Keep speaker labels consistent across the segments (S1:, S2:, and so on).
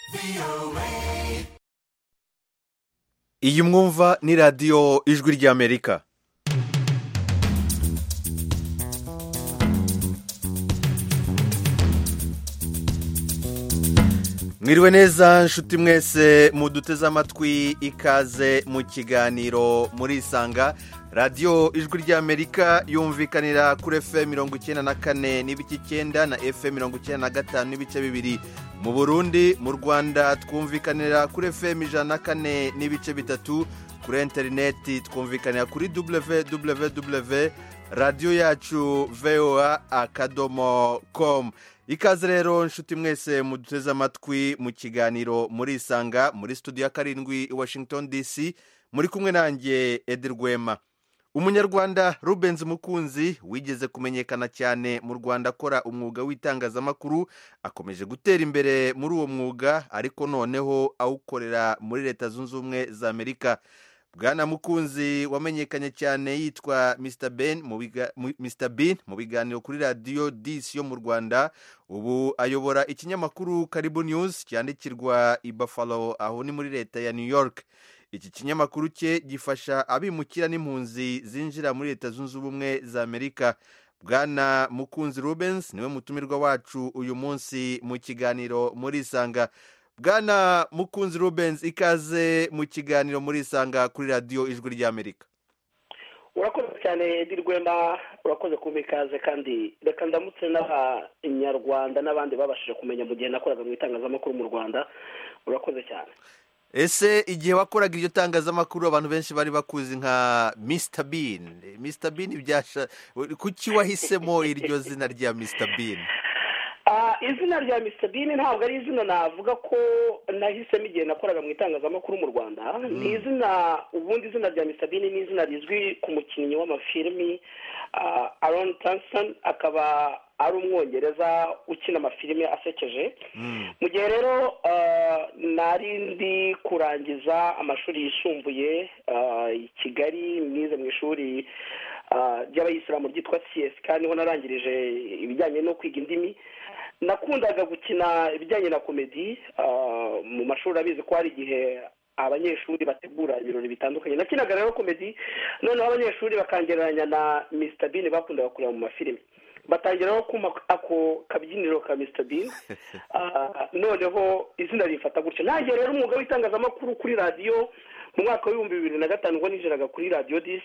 S1: iyi mwumva ni radiyo ijwi ry'Amerika. mwiriwe neza nshuti mwese muduteze amatwi, ikaze mu kiganiro murisanga. radiyo ijwi ry'Amerika yumvikanira kuri FM 94 n'ibice 9 na FM 95 n'ibice 2 mu Burundi. Mu Rwanda twumvikanira kuri FM 104 n'ibice 3, kuri interineti twumvikanira kuri www.radioyacu.voa.com. ikaze rero nshuti mwese muduteze amatwi mu kiganiro murisanga, muri studio ya 7 i Washington DC, muri kumwe nanjye Edi Rwema. Umunyarwanda Rubens Mukunzi wigeze kumenyekana cyane mu Rwanda akora umwuga w'itangazamakuru, akomeje gutera imbere muri uwo mwuga, ariko noneho awukorera muri Leta Zunze Ubumwe za Amerika. Bwana Mukunzi wamenyekanye cyane yitwa Mr Bean mu biganiro kuri Radio DC yo mu Rwanda. Ubu ayobora ikinyamakuru Karibu News cyandikirwa i Buffalo, aho ni muri leta ya New York. Iki kinyamakuru cye gifasha abimukira n'impunzi zinjira muri Leta Zunze Ubumwe za Amerika. Bwana Mukunzi Rubens niwe mutumirwa wacu uyu munsi mu kiganiro murisanga. Bwana Mukunzi Rubens, ikaze mu kiganiro murisanga kuri radiyo ijwi ry'Amerika.
S2: Urakoze cyane Edi Rwema, urakoze kumpa ikaze, kandi reka ndamutse n'abanyarwanda n'abandi babashije kumenya mu gihe nakoraga mu itangazamakuru mu Rwanda. Urakoze cyane.
S1: Ese igihe wakoraga iryo tangazamakuru abantu benshi bari bakuzi nka Mr Bean. Mr Bean kuki wahisemo iryo zina rya Mr Bean?
S2: Izina rya Mr Bean ntabwo ari izina navuga ko nahisemo igihe nakoraga mu itangazamakuru mu Rwanda. Ni izina, ubundi izina rya Mr Bean ni izina rizwi ku mukinnyi w'amafilimi Aaron Tanston, akaba ari umwongereza ukina amafilimi asekeje. Mu gihe rero nari ndi kurangiza amashuri yisumbuye i Kigali, nize mu ishuri ry'abayisilamu ryitwa CSK, niho narangirije ibijyanye no kwiga indimi. Nakundaga gukina ibijyanye na komedi mu mashuri, abizi ko hari igihe abanyeshuri bategura ibirori bitandukanye. Nakinaga rero komedi, noneho abanyeshuri bakangereranya na Mr Bean bakundaga kureba mu mafilimi, batangiraho kuma ako kabyiniro ka Mr Bean. Noneho izina rifata gutyo. Nanjye rero umwuga w'itangazamakuru kuri radiyo mu mwaka wa 2005 ubwo ninjiraga kuri Radio DC.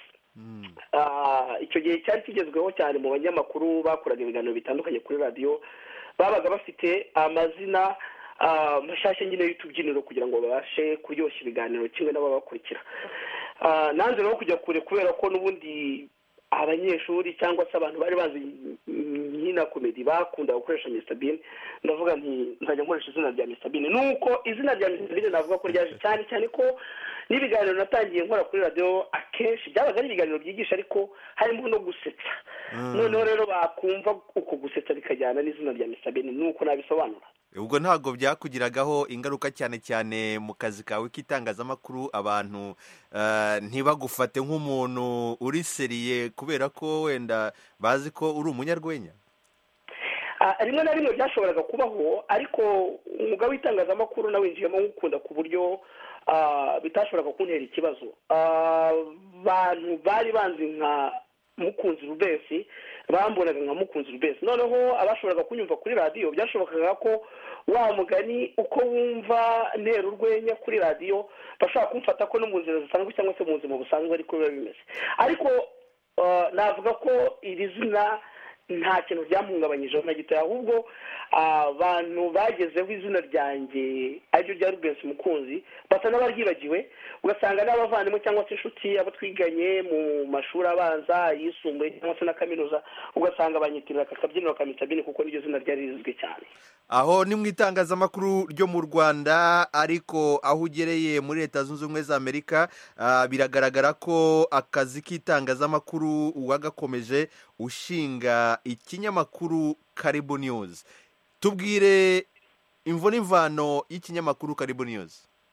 S2: Icyo gihe cyari kigezweho cyane mu banyamakuru bakoraga ibiganiro bitandukanye kuri radiyo, babaga bafite amazina mashashya nyine y'utubyiniro kugira ngo babashe kuryoshya ibiganiro kimwe n'ababakurikira. Nanze rero kujya kure kubera ko n'ubundi abanyeshuri cyangwa se abantu bari bazi nyina komedi bakunda gukoresha Mr Bean. Ndavuga nti nzajya nkoresha izina rya Mr Bean. Nuko izina rya Mr Bean navuga ko ryaje cyane ko n'ibiganiro natangiye nkora kuri radio akenshi byabaga ari ibiganiro byigisha, ariko harimo no gusetsa. Noneho rero bakumva uko gusetsa bikajyana n'izina rya Mr Bean, nuko nabisobanura.
S1: Ubwo ntabwo byakugiragaho ingaruka cyane mu kazi kawe k'itangazamakuru, abantu ntibagufate nk'umuntu uri seriye kubera ko wenda bazi ko uri umunyarwenya?
S2: Rimwe na rimwe byashoboraga kubaho, ariko umwuga w'itangazamakuru nawinjiyemo nk'ukunda ku buryo bitashoboraga kuntera ikibazo. Abantu bari banzi nka Mukunzi Rubens, bambonaga nka Mukunzi Rubens. Noneho abashoboraga kunyumva kuri radiyo byashobokaga ko wa mugani uko wumva ntera urwenya kuri radiyo bashobora kumfata ko no mu nzira zisanzwe cyangwa se mu buzima busanzwe ariko biba bimeze. Ariko navuga ko iri zina nta kintu byamuhungabanyijeho na gito, ahubwo abantu bagezeho izina ryanjye ariryo rya Rubens Mukunzi basa n'abaryibagiwe, ugasanga n'abavandimwe cyangwa se inshuti abo twiganye mu mashuri abanza, yisumbuye cyangwa se na kaminuza, ugasanga banyitirira aka kabyiniro ka Mr Bean kuko niryo zina ryari rizwi cyane.
S1: Aho ni mu itangazamakuru ryo mu Rwanda, ariko aho ugereye muri Leta Zunze Ubumwe za Amerika biragaragara ko akazi k'itangazamakuru wagakomeje ushinga ikinyamakuru Karibu News. Tubwire imvo n'imvano y'ikinyamakuru Karibu News.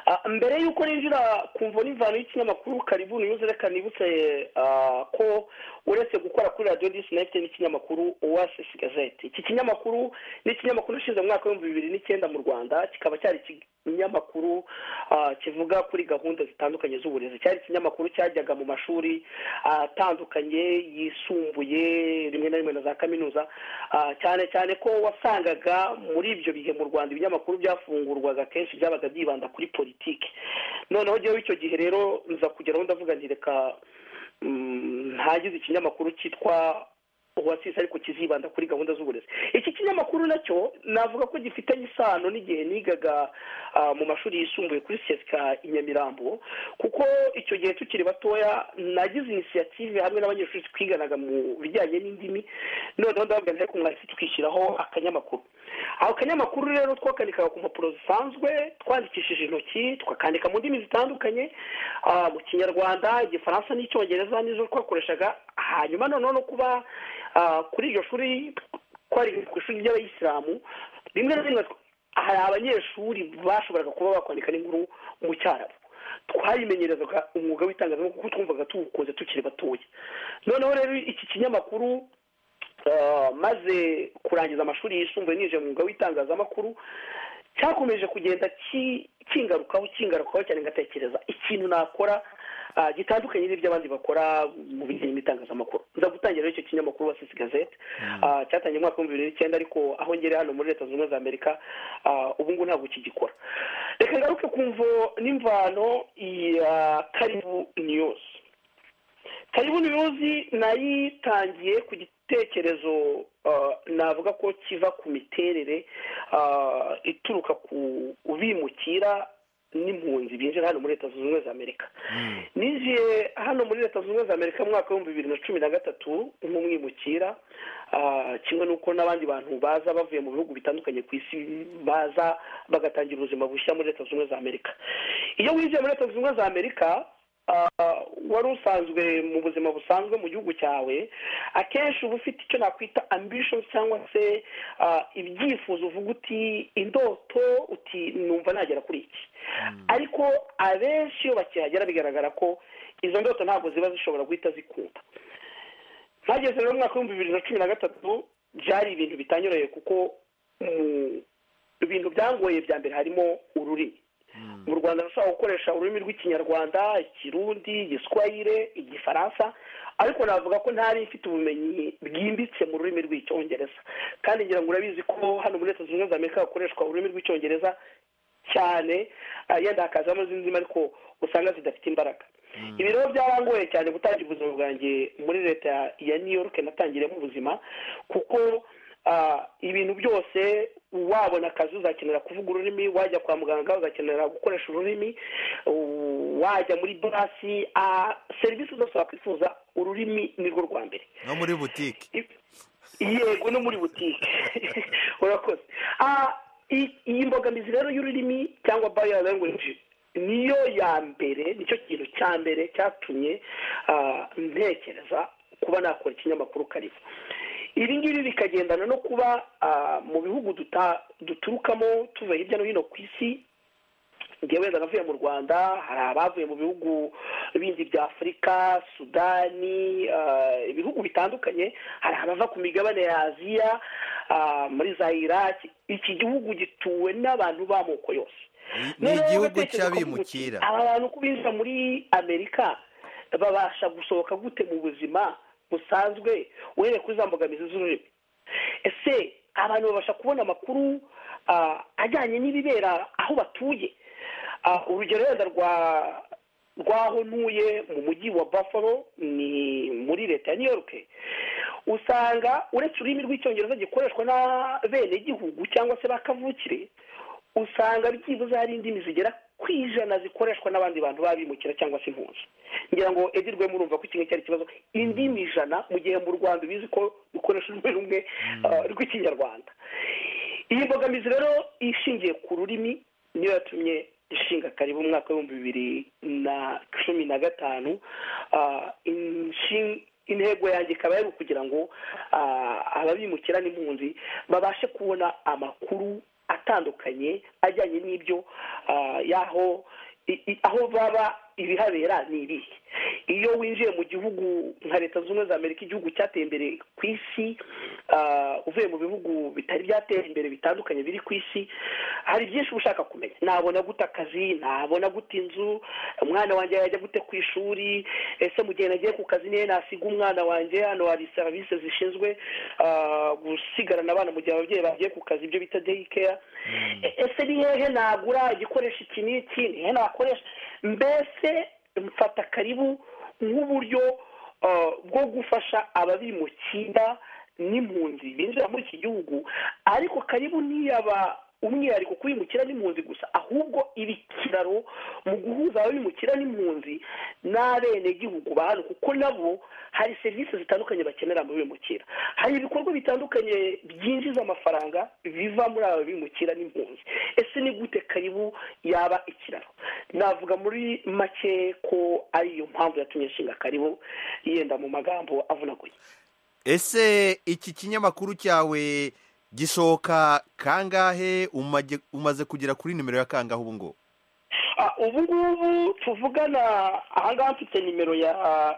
S2: mbere y'uko ninjira ku mvo n'imvano y'ikinyamakuru Karibu News, reka nibutse ko uretse gukora kuri radiyo disi nayifite n'ikinyamakuru Oasis Gazette. Iki kinyamakuru ni ikinyamakuru gishinzwe mu mwaka w'ibihumbi 2009 mu Rwanda, kikaba cyari ikinyamakuru kivuga kuri gahunda zitandukanye z'uburezi. Cyari ikinyamakuru cyajyaga mu mashuri atandukanye yisumbuye, rimwe na rimwe na za kaminuza, cyane cyane ko wasangaga muri ibyo bihe mu Rwanda ibinyamakuru byafungurwaga kenshi byabaga byibanda kuri politiki. Noneho jyewe icyo gihe rero nza kugeraho ndavuga nti reka ntagize ikinyamakuru cyitwa Oasis ariko kizibanda kuri gahunda z'uburezi. Iki kinyamakuru nacyo navuga ko gifitanye isano n'igihe nigaga mu mashuri yisumbuye kuri CSK i Nyamirambo, kuko icyo gihe tukiri batoya nagize initiative hamwe n'abanyeshuri twiganaga mu bijyanye n'indimi. Noneho ndavuga nti ariko mwahise twishyiraho akanyamakuru. Aho kanyamakuru rero twakandikaga ku mpapuro zisanzwe, twandikishije intoki, twakandika mu ndimi zitandukanye, mu Kinyarwanda, Igifaransa n'Icyongereza nizo twakoreshaga. Hanyuma noneho no kuba kuri iryo shuri twari ku ishuri ry'abayisilamu, rimwe na rimwe hari abanyeshuri bashoboraga kuba bakwandika n'inkuru mu Cyarabu. Twayimenyerezaga umwuga w'itangazamakuru kuko twumvaga tuwukunze tukiri batoya. Noneho rero iki kinyamakuru maze kurangiza amashuri yisumbuye nije mu mwuga w'itangazamakuru, cyakomeje kugenda kingarukaho cyane, ngatekereza ikintu nakora gitandukanye n'ibyo abandi bakora mu bijyanye n'itangazamakuru. Nza gutangira icyo kinyamakuru Oasis Gazette, cyatangiye mu mwaka wa 2009, ariko aho ngere hano muri Leta Zunze Ubumwe za Amerika ubu ngubu ntabwo kigikora. Reka ngaruke ku mvo n'imvano ya Karibu News. Karibu News nayitangiye ku gitekerezo navuga ko kiva ku miterere ituruka ku ubimukira n'impunzi binjira hano muri Leta Zunze Ubumwe za Amerika. Nije hano muri Leta Zunze Ubumwe za Amerika mu mwaka wa 2013 nk'umwimukira, kimwe n'uko n'abandi bantu baza bavuye mu bihugu bitandukanye ku isi baza bagatangira ubuzima bushya muri Leta Zunze Ubumwe za Amerika. Iyo winjiye muri Leta Zunze Ubumwe za Amerika wari usanzwe mu buzima busanzwe mu gihugu cyawe, akenshi uba ufite icyo nakwita ambitions cyangwa se ibyifuzo, uvuga uti indoto, uti numva nagera kuri iki. Ariko abenshi iyo bakihagera bigaragara ko izo ndoto ntabwo ziba zishobora guhita zikunda. Mpageze rero mu mwaka wa 2013 byari ibintu bitanyoroye, kuko ibintu byangoye bya mbere harimo ururimi. Mu Rwanda nashaka gukoresha ururimi rw'Ikinyarwanda, Ikirundi, Igiswahili, Igifaransa, ariko navuga ko ntari mfite ubumenyi bwimbitse mu rurimi rw'Icyongereza. Kandi ngira ngo urabizi ko hano muri Leta Zunze Ubumwe za Amerika hakoreshwa ururimi rw'Icyongereza cyane, yenda hakazamo izindi ndimi ariko usanga zidafite imbaraga. Ibi rero byarangoye cyane gutangira ubuzima bwanjye muri leta ya New York. natangiremo ubuzima kuko ibintu byose, wabona akazi uzakenera kuvuga ururimi, wajya kwa muganga uzakenera gukoresha ururimi, wajya muri basi, serivisi zose wakwifuza ururimi nirwo rwa mbere.
S1: No muri butike.
S2: Yego, no muri butike. Urakoze. Iyi mbogamizi rero y'ururimi cyangwa barrier language niyo ya mbere, nicyo kintu cya mbere cyatumye ntekereza kuba nakora ikinyamakuru Karibu. Ibi ngibi bikagendana no kuba mu bihugu duturukamo tuva hirya no hino ku isi. Ngewe ndavuye mu Rwanda, hari abavuye mu bihugu bindi bya Afurika, Sudani, ibihugu bitandukanye, hari abava ku migabane ya Aziya, muri za Iraq. Iki gihugu gituwe n'abantu b'amoko yose.
S1: Ni igihugu cy'abimukira.
S2: Aba bantu kubinjira muri Amerika babasha gusohoka gute mu buzima busanzwe uhereye kuri za mbogamizi z'ururimi? Ese abantu babasha kubona amakuru ajyanye n'ibibera aho batuye? Urugero wenda rwaho ntuye mu mujyi wa Buffalo, ni muri leta ya New York, usanga uretse ururimi rw'Icyongereza gikoreshwa na bene gihugu cyangwa se bakavukire, usanga byibuze hari indimi zigera ku 100 zikoreshwa n'abandi bantu babimukira cyangwa se impunzi. Ngira ngo edirwe murumva ko kimwe cyari kibazo, indimi 100 mu gihe mu Rwanda bizi ko bikoresha ururimi rumwe rw'Ikinyarwanda. Iyi mbogamizi rero ishingiye ku rurimi niyo yatumye ishinga Karibu mu mwaka wa 2015. Intego yanjye ikaba yari kugira ngo ababimukira n'impunzi babashe kubona amakuru atandukanye ajyanye n'ibyo y'aho aho baba ibihabera ni ibihe. Iyo winjiye mu gihugu nka leta zunze ubumwe za Amerika, igihugu cyateye imbere ku isi, uvuye mu bihugu bitari byatera imbere bitandukanye biri ku isi, hari byinshi uba ushaka kumenya. Nabona gute akazi, nabona gute inzu, umwana wanjye yajya gute ku ishuri, ese mu gihe nagiye ku kazi nihe nasiga umwana wanjye, hano hari serivisi zishinzwe gusigarana abana mu gihe ababyeyi bagiye ku kazi, ibyo bita day care. Ese ni hehe nagura igikoresho iki n'iki, ni hehe nakoresha. Mbese mfata Karibu nk'uburyo bwo gufasha ababimukira n'impunzi binjira muri iki gihugu, ariko Karibu ntiyaba umwihariko kubimukira n'impunzi gusa, ahubwo ibikiraro mu guhuza ababimukira n'impunzi n'abenegihugu ba hano, kuko nabo hari serivisi zitandukanye bakenera mu bimukira. Hari ibikorwa bitandukanye byinjiza amafaranga biva muri aba bimukira n'impunzi. Ese ni gute Karibu yaba ikiraro? Navuga muri make ko ariyo mpamvu yatumye nshinga Karibu, yenda mu magambo avunaguye.
S1: Ese iki kinyamakuru cyawe gisohoka kangahe? Umaze kugera kuri nimero ya kangahe ubu ngubu?
S2: Ubu ngubu tuvugana ahangaha mfite nimero ya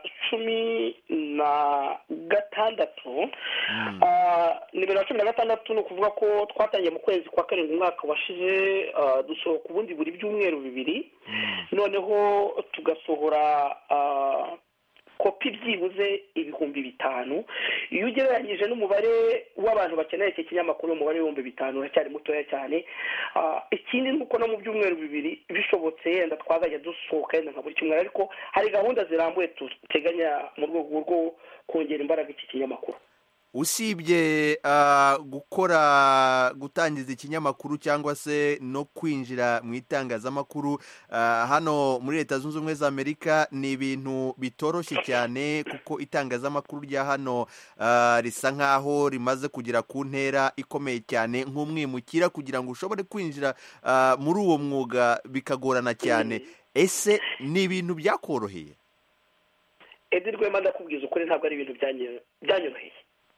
S2: 16. Nimero ya 16 ni ukuvuga ko twatangiye mu kwezi kwa karindwi umwaka washize, dusohoka ubundi buri byumweru bibiri, noneho tugasohora kopi byibuze 5,000. Iyo ugereranyije n'umubare w'abantu bakeneye iki kinyamakuru, umubare w'5,000 uracyari mutoya cyane. Ikindi ni uko no mu byumweru bibiri bishobotse yenda twazajya dusohoka yenda nka buri cyumweru, ariko hari gahunda zirambuye duteganya mu rwego rwo kongera imbaraga iki kinyamakuru.
S1: Usibye gutangiza ikinyamakuru cyangwa se no kwinjira mu itangazamakuru hano muri Leta Zunze Ubumwe za Amerika, ni ibintu bitoroshye cyane, kuko itangazamakuru rya hano risa nkaho rimaze kugera ku ntera ikomeye cyane. Nk'umwimukira kugira ngo ushobore kwinjira muri uwo mwuga bikagorana cyane. Ese ni ibintu byakoroheye?
S2: Rwema, ndakubwiza ukuri, ntabwo ari ibintu byanyoroheye.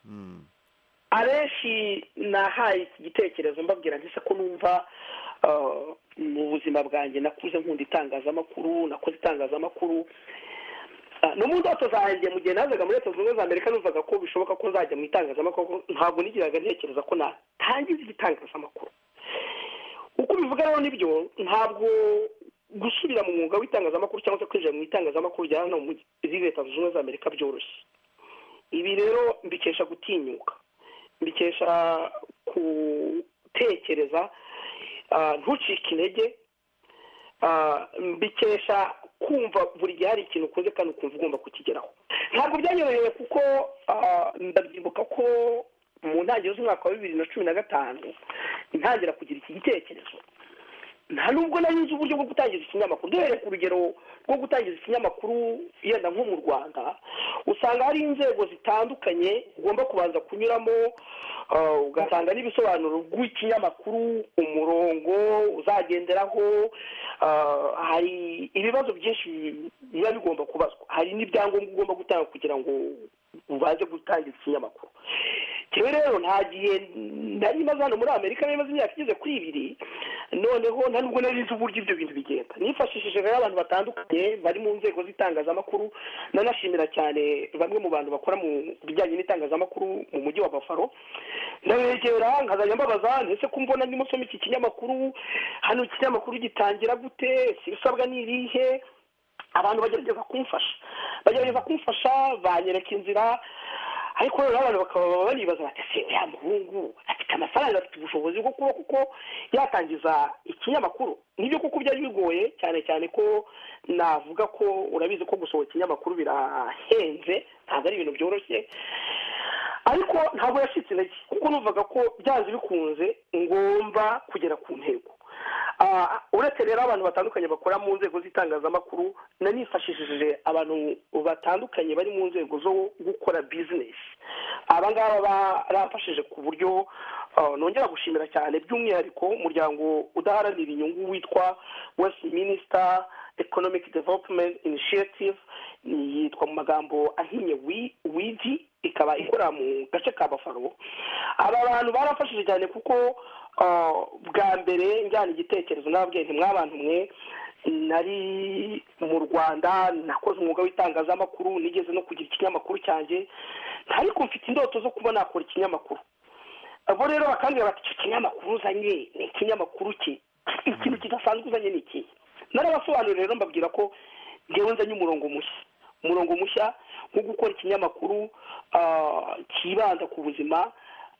S2: Abenshi nahaye iki gitekerezo mbabwira ndetse ko numva mu buzima bwanjye nakuze nkunda itangazamakuru, nakoze itangazamakuru no mu ndoto zanjye. Mu gihe nazaga muri Leta Zunze Ubumwe za Amerika numvaga ko bishoboka ko nzajya mu itangazamakuru, ntabwo nigiraga ntekereza ko natangiza igitangazamakuru. Uko bivuga rero nibyo, ntabwo gusubira mu mwuga w'itangazamakuru cyangwa se kwinjira mu itangazamakuru rya hano muri Leta Zunze Ubumwe za Amerika byoroshye. Ibi rero mbikesha gutinyuka, mbikesha gutekereza, ntucike intege, mbikesha kumva buri gihe hari ikintu ukunze kandi ukumva ugomba kukigeraho. Ntabwo byanyoroheye kuko ndabyibuka ko mu ntangiriro z'umwaka wa 2015 ntangira kugira iki gitekerezo, nta nubwo nari nzi uburyo bwo gutangiza ikinyamakuru. Duhereye ku rugero rwo gutangiza ikinyamakuru yenda nko mu Rwanda, usanga hari inzego zitandukanye ugomba kubanza kunyuramo, ugasanga n'ibisobanuro by'ikinyamakuru, umurongo uzagenderaho, hari ibibazo byinshi biba bigomba kubazwa, hari n'ibyangombwa ugomba gutanga kugira ngo ubanze gutangiza ikinyamakuru. Rero nta gihe nari maze hano muri Amerika, nari maze imyaka igeze kuri 2, noneho nta nubwo nari nzi uburyo ibyo bintu bigenda. Nifashishije rero abantu batandukanye bari mu nzego z'itangazamakuru, nanashimira cyane bamwe mu bantu bakora mu bijyanye n'itangazamakuru mu mujyi wa Buffalo. Ndabegera nkazajya mbabaza, ese ko mbona ndimo nsoma iki kinyamakuru, hano ikinyamakuru gitangira gute, sibisabwa ni irihe? Abantu bagerageza kumfasha, banyereka inzira. Ariko rero abantu bakaba banibaza bati, ese uriya muhungu afite amafaranga, afite ubushobozi bwo kuba kuko yatangiza ikinyamakuru? Nibyo kuko byari bigoye cyane cyane ko navuga ko urabizi ko gusohora ikinyamakuru birahenze, ntabwo ari ibintu byoroshye. Ariko ntabwo yashitse intege, kuko numvaga ko byanze bikunze ngomba kugera ku ntego. Uretse rero abantu batandukanye bakora mu nzego z'itangazamakuru, nanifashishije abantu batandukanye bari mu nzego zo gukora business. Abangaba barafashije ku buryo nongera gushimira cyane, by'umwihariko umuryango udaharanira inyungu witwa Westminster Economic Development Initiative, yitwa mu magambo ahinnye WIDI, ikaba ikora mu gace ka Buffalo. Aba bantu barafashije cyane kuko bwa mbere njyana igitekerezo n'ababyeyi ntimwabantu mwe nari mu Rwanda nakoze umwuga w'itangazamakuru nigeze no kugira ikinyamakuru cyanjye ariko mfite indoto zo kuba nakora ikinyamakuru abo rero bakambwira bati icyo kinyamakuru uzanye ni ikinyamakuru ki ikintu kidasanzwe uzanye ni iki narabasobanurira rero mbabwira ko ngewe nzanye umurongo mushya nko gukora ikinyamakuru kibanda ku buzima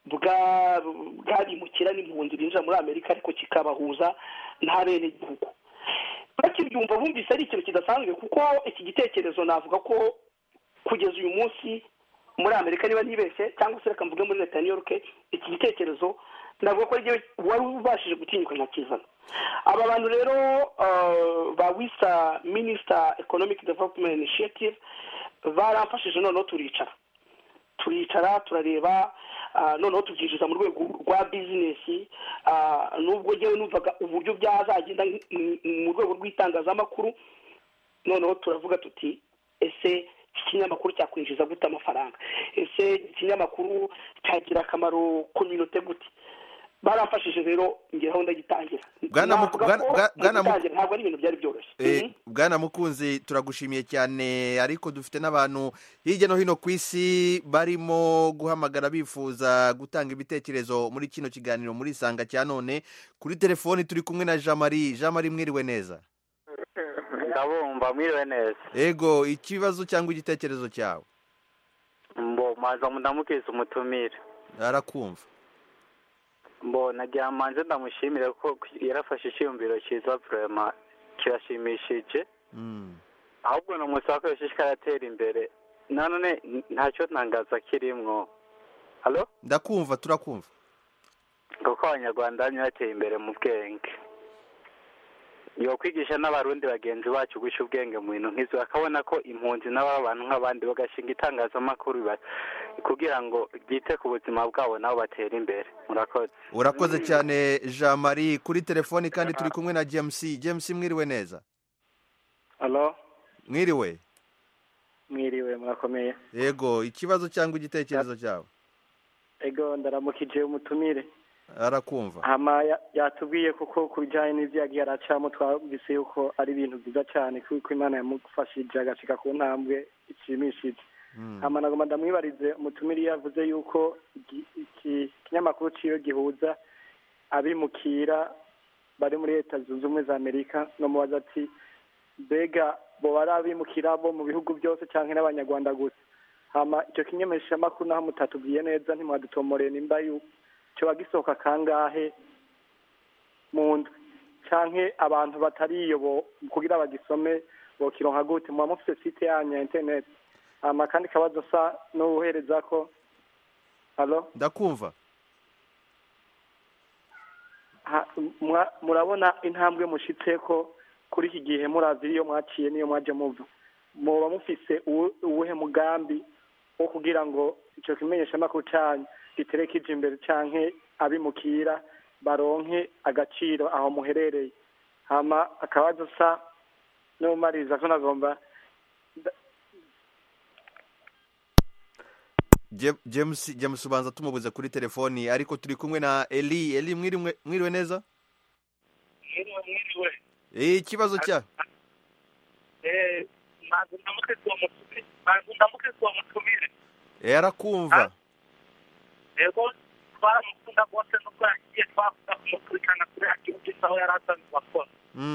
S2: bw'abimukira n'impunzi binjira muri Amerika ariko kikabahuza n'abenegihugu bakibyumva bumvise ari ikintu kidasanzwe kuko iki gitekerezo navuga ko kugeza uyu munsi muri Amerika niba ntibeshye cyangwa se reka mvuge muri leta ya New York iki gitekerezo navuga ko wari ubashije gutinyuka nkakizana aba bantu rero ba wisa Minister Economic Development Initiative baramfashije noneho turicara turareba noneho tubyinjiza mu rwego rwa bizinesi nubwo ngewe numvaga uburyo byazagenda mu rwego rw'itangazamakuru noneho turavuga tuti ese ikinyamakuru cyakwinjiza gute amafaranga ese ikinyamakuru cyagira akamaro community gute baramfashije rero ngeraho ndagitangira ntabwo ari ibintu byari byoroshye
S1: Bwana Mukunzi turagushimiye cyane ariko dufite n'abantu hirya no hino ku isi barimo guhamagara bifuza gutanga ibitekerezo muri kino kiganiro muri Isanga cya none kuri telefoni turi kumwe na Jean Marie mwiriwe neza
S3: ndabumva mwiriwe neza
S1: ego ikibazo cyangwa igitekerezo cyawe
S3: maza ndamukeze umutumire
S1: arakumva
S3: nagira manze ndamushimire ko yarafashe icyumviro cyiza vraiment kirashimishije ahubwo no musaka yashishikara atera imbere none ntacyo ntangaza kirimwo halo
S1: ndakumva turakumva
S3: kuko abanyarwanda bateye imbere mu bwenge yo kwigisha n'abarundi bagenzi bacu gusha ubwenge mu bintu nk'izo akabona ko impunzi n'abantu nk'abandi bagashinga itangazamakuru kugira ngo byite ku buzima bwabo nabo batera imbere
S1: urakoze cyane Jean Marie kuri telefoni kandi turi kumwe na James mwiriwe neza
S4: halo
S1: mwiriwe
S4: murakomeye
S1: yego ikibazo cyangwa igitekerezo cyawe
S4: ego ndaramukije umutumire
S1: arakumva
S4: yatubwiye kuko ku bijyanye n'ibyo yagiye aracamo twabise yuko ari ibintu byiza cyane kuko Imana yamufashije agashika ku ntambwe ishimishije nagomba ndamwibarize umutumire yavuze yuko iki kinyamakuru ciyo gihuza abimukira bari muri Leta Zunze Ubumwe za Amerika no mubaza ati mbega bo bari abimukira bo mu bihugu byose cyangwa n'abanyarwanda gusa icyo kinyameshamakuru naho mutatubwiye neza ntimwadutomoreye nimba cyo bagisohoka kangahe mu ndwi canke abantu batariyo kugira bagisome bokironka gute muba mufite site yanyu ya internet kandi kabazo sa n'uhereza ko halo
S1: ndakumva
S4: murabona intambwe mushitse ko kuri iki gihe murazi iyo mwaciye niyo mwaje muva muba mufise uwuhe mugambi wo kugira ngo icyo kimenyeshamakuru cyanyu giterekeje imbere canke abimukira baronke agaciro aho muherereye akabazo sa n'umariza ko nagomba
S1: James ubanza tumubuze kuri telefoni ariko turi kumwe na Eli mwiriwe neza
S5: mwiriwe
S1: ikibazo cya
S5: ndamukeze uwo mutumire
S1: arakumva
S5: yego twaramukunda rwose n'ubwo yagiye twavuga kumukurikirana kuri akibuti aho yari asanzwe akora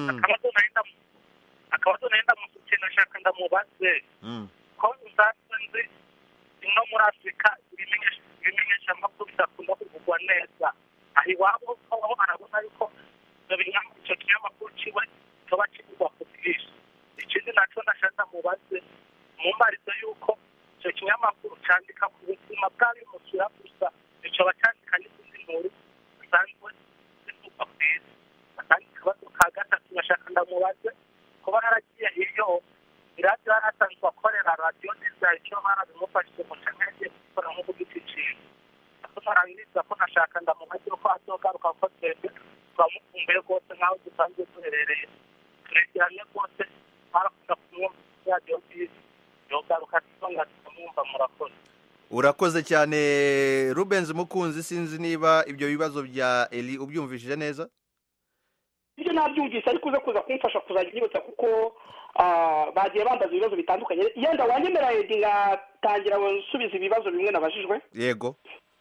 S5: akabazo nenda musukye nashaka ndamubaze ko nzi no muri Afurika ibimenyesha amakuru bidakunda kuvugwa neza aho iwabo aho arabona yuko icyo kinyamakuru kiwe kiba kivugwa ku bwinshi ikindi nacyo ndashaka mubaze mumbarize yuko icyo kinyamakuru cyandika ku buzima bw'abimukira gusa icyo bacyandika n'izindi nkuru zisanzwe zivugwa ku isi kandi ikibazo ka gatatu ndashaka ndamubaze kuba yaragiye iyo iradiyo yari asanzwe akorera radiyo nziza icyo barabimufashije mu cyanya yagiye gukora nk'uko giciciye narangiriza ko nashaka ndamubaze ko azogaruka ko twebwe twamukumbuye rwose nk'aho dusanzwe duherereye turegeranye rwose barakunda kumwumva radiyo nziza yogaruka tuba tukamwumva murakoze
S1: urakoze cyane Rubens Mukunzi, sinzi niba ibyo bibazo bya Eli ubyumvishije neza.
S2: ibyo nabyumvise ariko uza kuza kumfasha kuzajya unyibutsa kuko bagiye bambaza ibibazo bitandukanye. Yenda wanyemera Edi ngatangira gusubiza ibibazo bimwe nabajijwe.
S1: Yego.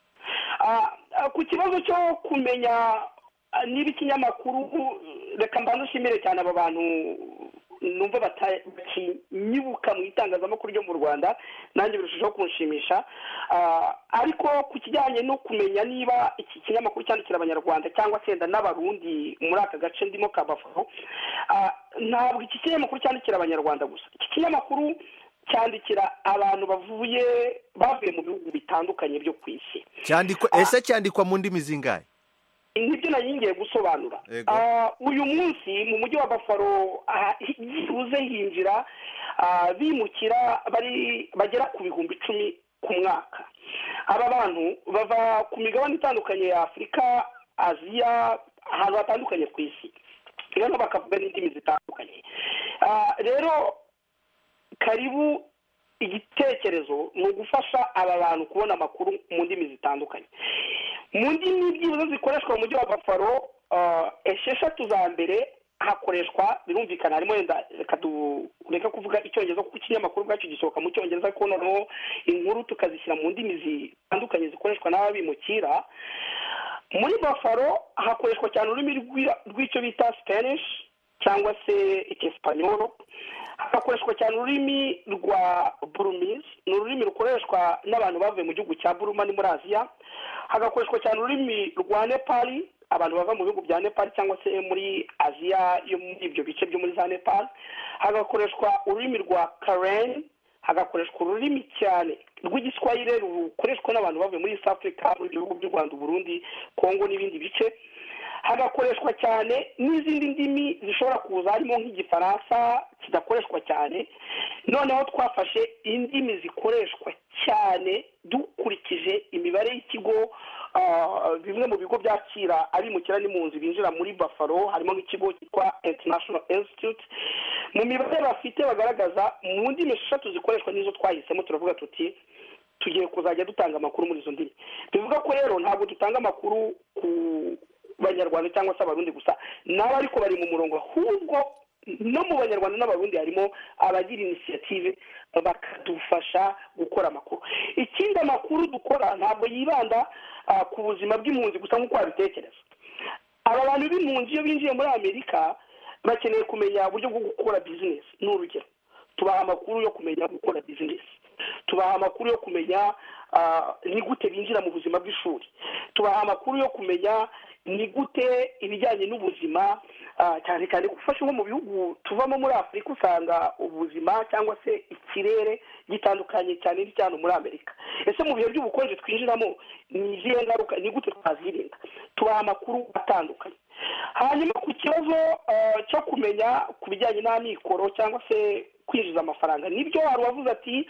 S2: Ku kibazo cyo kumenya niba ikinyamakuru, reka mbanze nshimire cyane aba bantu numva bakinyibuka mu itangazamakuru ryo mu Rwanda, nanjye birushijeho kunshimisha. Ariko ku kijyanye no kumenya niba iki kinyamakuru cyandikira abanyarwanda cyangwa se n'abarundi muri aka gace ndimo ka Bafaro, ntabwo iki kinyamakuru cyandikira abanyarwanda gusa. Iki kinyamakuru cyandikira abantu bavuye mu bihugu bitandukanye byo ku isi.
S1: Cyandikwa mu ndimi zingahe?
S2: Nibyo ngiye gusobanura. Uyu munsi mu mujyi wa Bafaro yibuze hinjira bimukira bagera ku bihumbi 10 ku mwaka. Aba bantu bava ku migabane itandukanye ya Afurika, Aziya, ahantu hatandukanye ku isi, rero bakavuga n'indimi zitandukanye. Rero karibu igitekerezo ni ugufasha aba bantu kubona amakuru mu ndimi zitandukanye. Mu ndimi byibuze zikoreshwa mu mujyi wa Bafaro, 6 za mbere hakoreshwa, birumvikana harimo yenda reka kuvuga icyongereza kuko ikinyamakuru bwacyo gisohoka mu cyongereza, ariko noneho inkuru tukazishyira mu ndimi zitandukanye zikoreshwa n'ababimukira. Muri Bafaro hakoreshwa cyane ururimi rw'icyo bita Spanish cyangwa se Icyesipanyolo. Hagakoreshwa cyane ururimi rwa Burmese, ni ururimi rukoreshwa n'abantu bavuye mu gihugu cya Burma ni muri Aziya. Hagakoreshwa cyane ururimi rwa Nepali, abantu bava mu bihugu bya Nepal cyangwa se muri Aziya yo muri ibyo bice byo muri za Nepal. Hagakoreshwa ururimi rwa Karen, hagakoreshwa ururimi cyane rw'igiswahili rukoreshwa n'abantu bavuye muri East Africa, mu bihugu by'u Rwanda, Burundi, Kongo n'ibindi bice. Hagakoreshwa cyane n'izindi ndimi zishobora kuza harimo nk'igifaransa kidakoreshwa cyane. Noneho twafashe indimi zikoreshwa cyane dukurikije imibare y'ikigo, bimwe mu bigo byakira abimukira n'impunzi binjira muri Bafaro, harimo nk'ikigo cyitwa International Institute. Mu mibare bafite bagaragaza mu ndimi 6 zikoreshwa n'izo twahisemo, turavuga tuti tugiye kuzajya dutanga amakuru muri izo ndimi. Bivuga ko rero ntabwo dutanga amakuru ku Banyarwanda cyangwa se Abarundi gusa, nabo ariko bari mu murongo, ahubwo no mu Banyarwanda n'Abarundi harimo abagira initiative bakadufasha gukora amakuru. Ikindi amakuru dukora ntabwo yibanda ku buzima bw'impunzi gusa nk'uko babitekereza. Aba bantu b'impunzi iyo binjiye muri Amerika bakeneye kumenya uburyo bwo gukora business. N'urugero, tubaha amakuru yo kumenya gukora business, tubaha amakuru yo kumenya ni gute binjira mu buzima bw'ishuri, tubaha amakuru yo kumenya ni gute ibijyanye n'ubuzima, cyane cyane gufasha nko mu bihugu tuvamo muri Afurika usanga ubuzima cyangwa se ikirere gitandukanye cyane n'icyo muri Amerika. Ese mu bihe by'ubukonje twinjiramo ni izihe ngaruka, ni gute twazirinda? Tubaha amakuru atandukanye. Hanyuma ku kibazo cyo kumenya ku bijyanye n'amikoro cyangwa se kwinjiza amafaranga, nibyo hari wavuze ati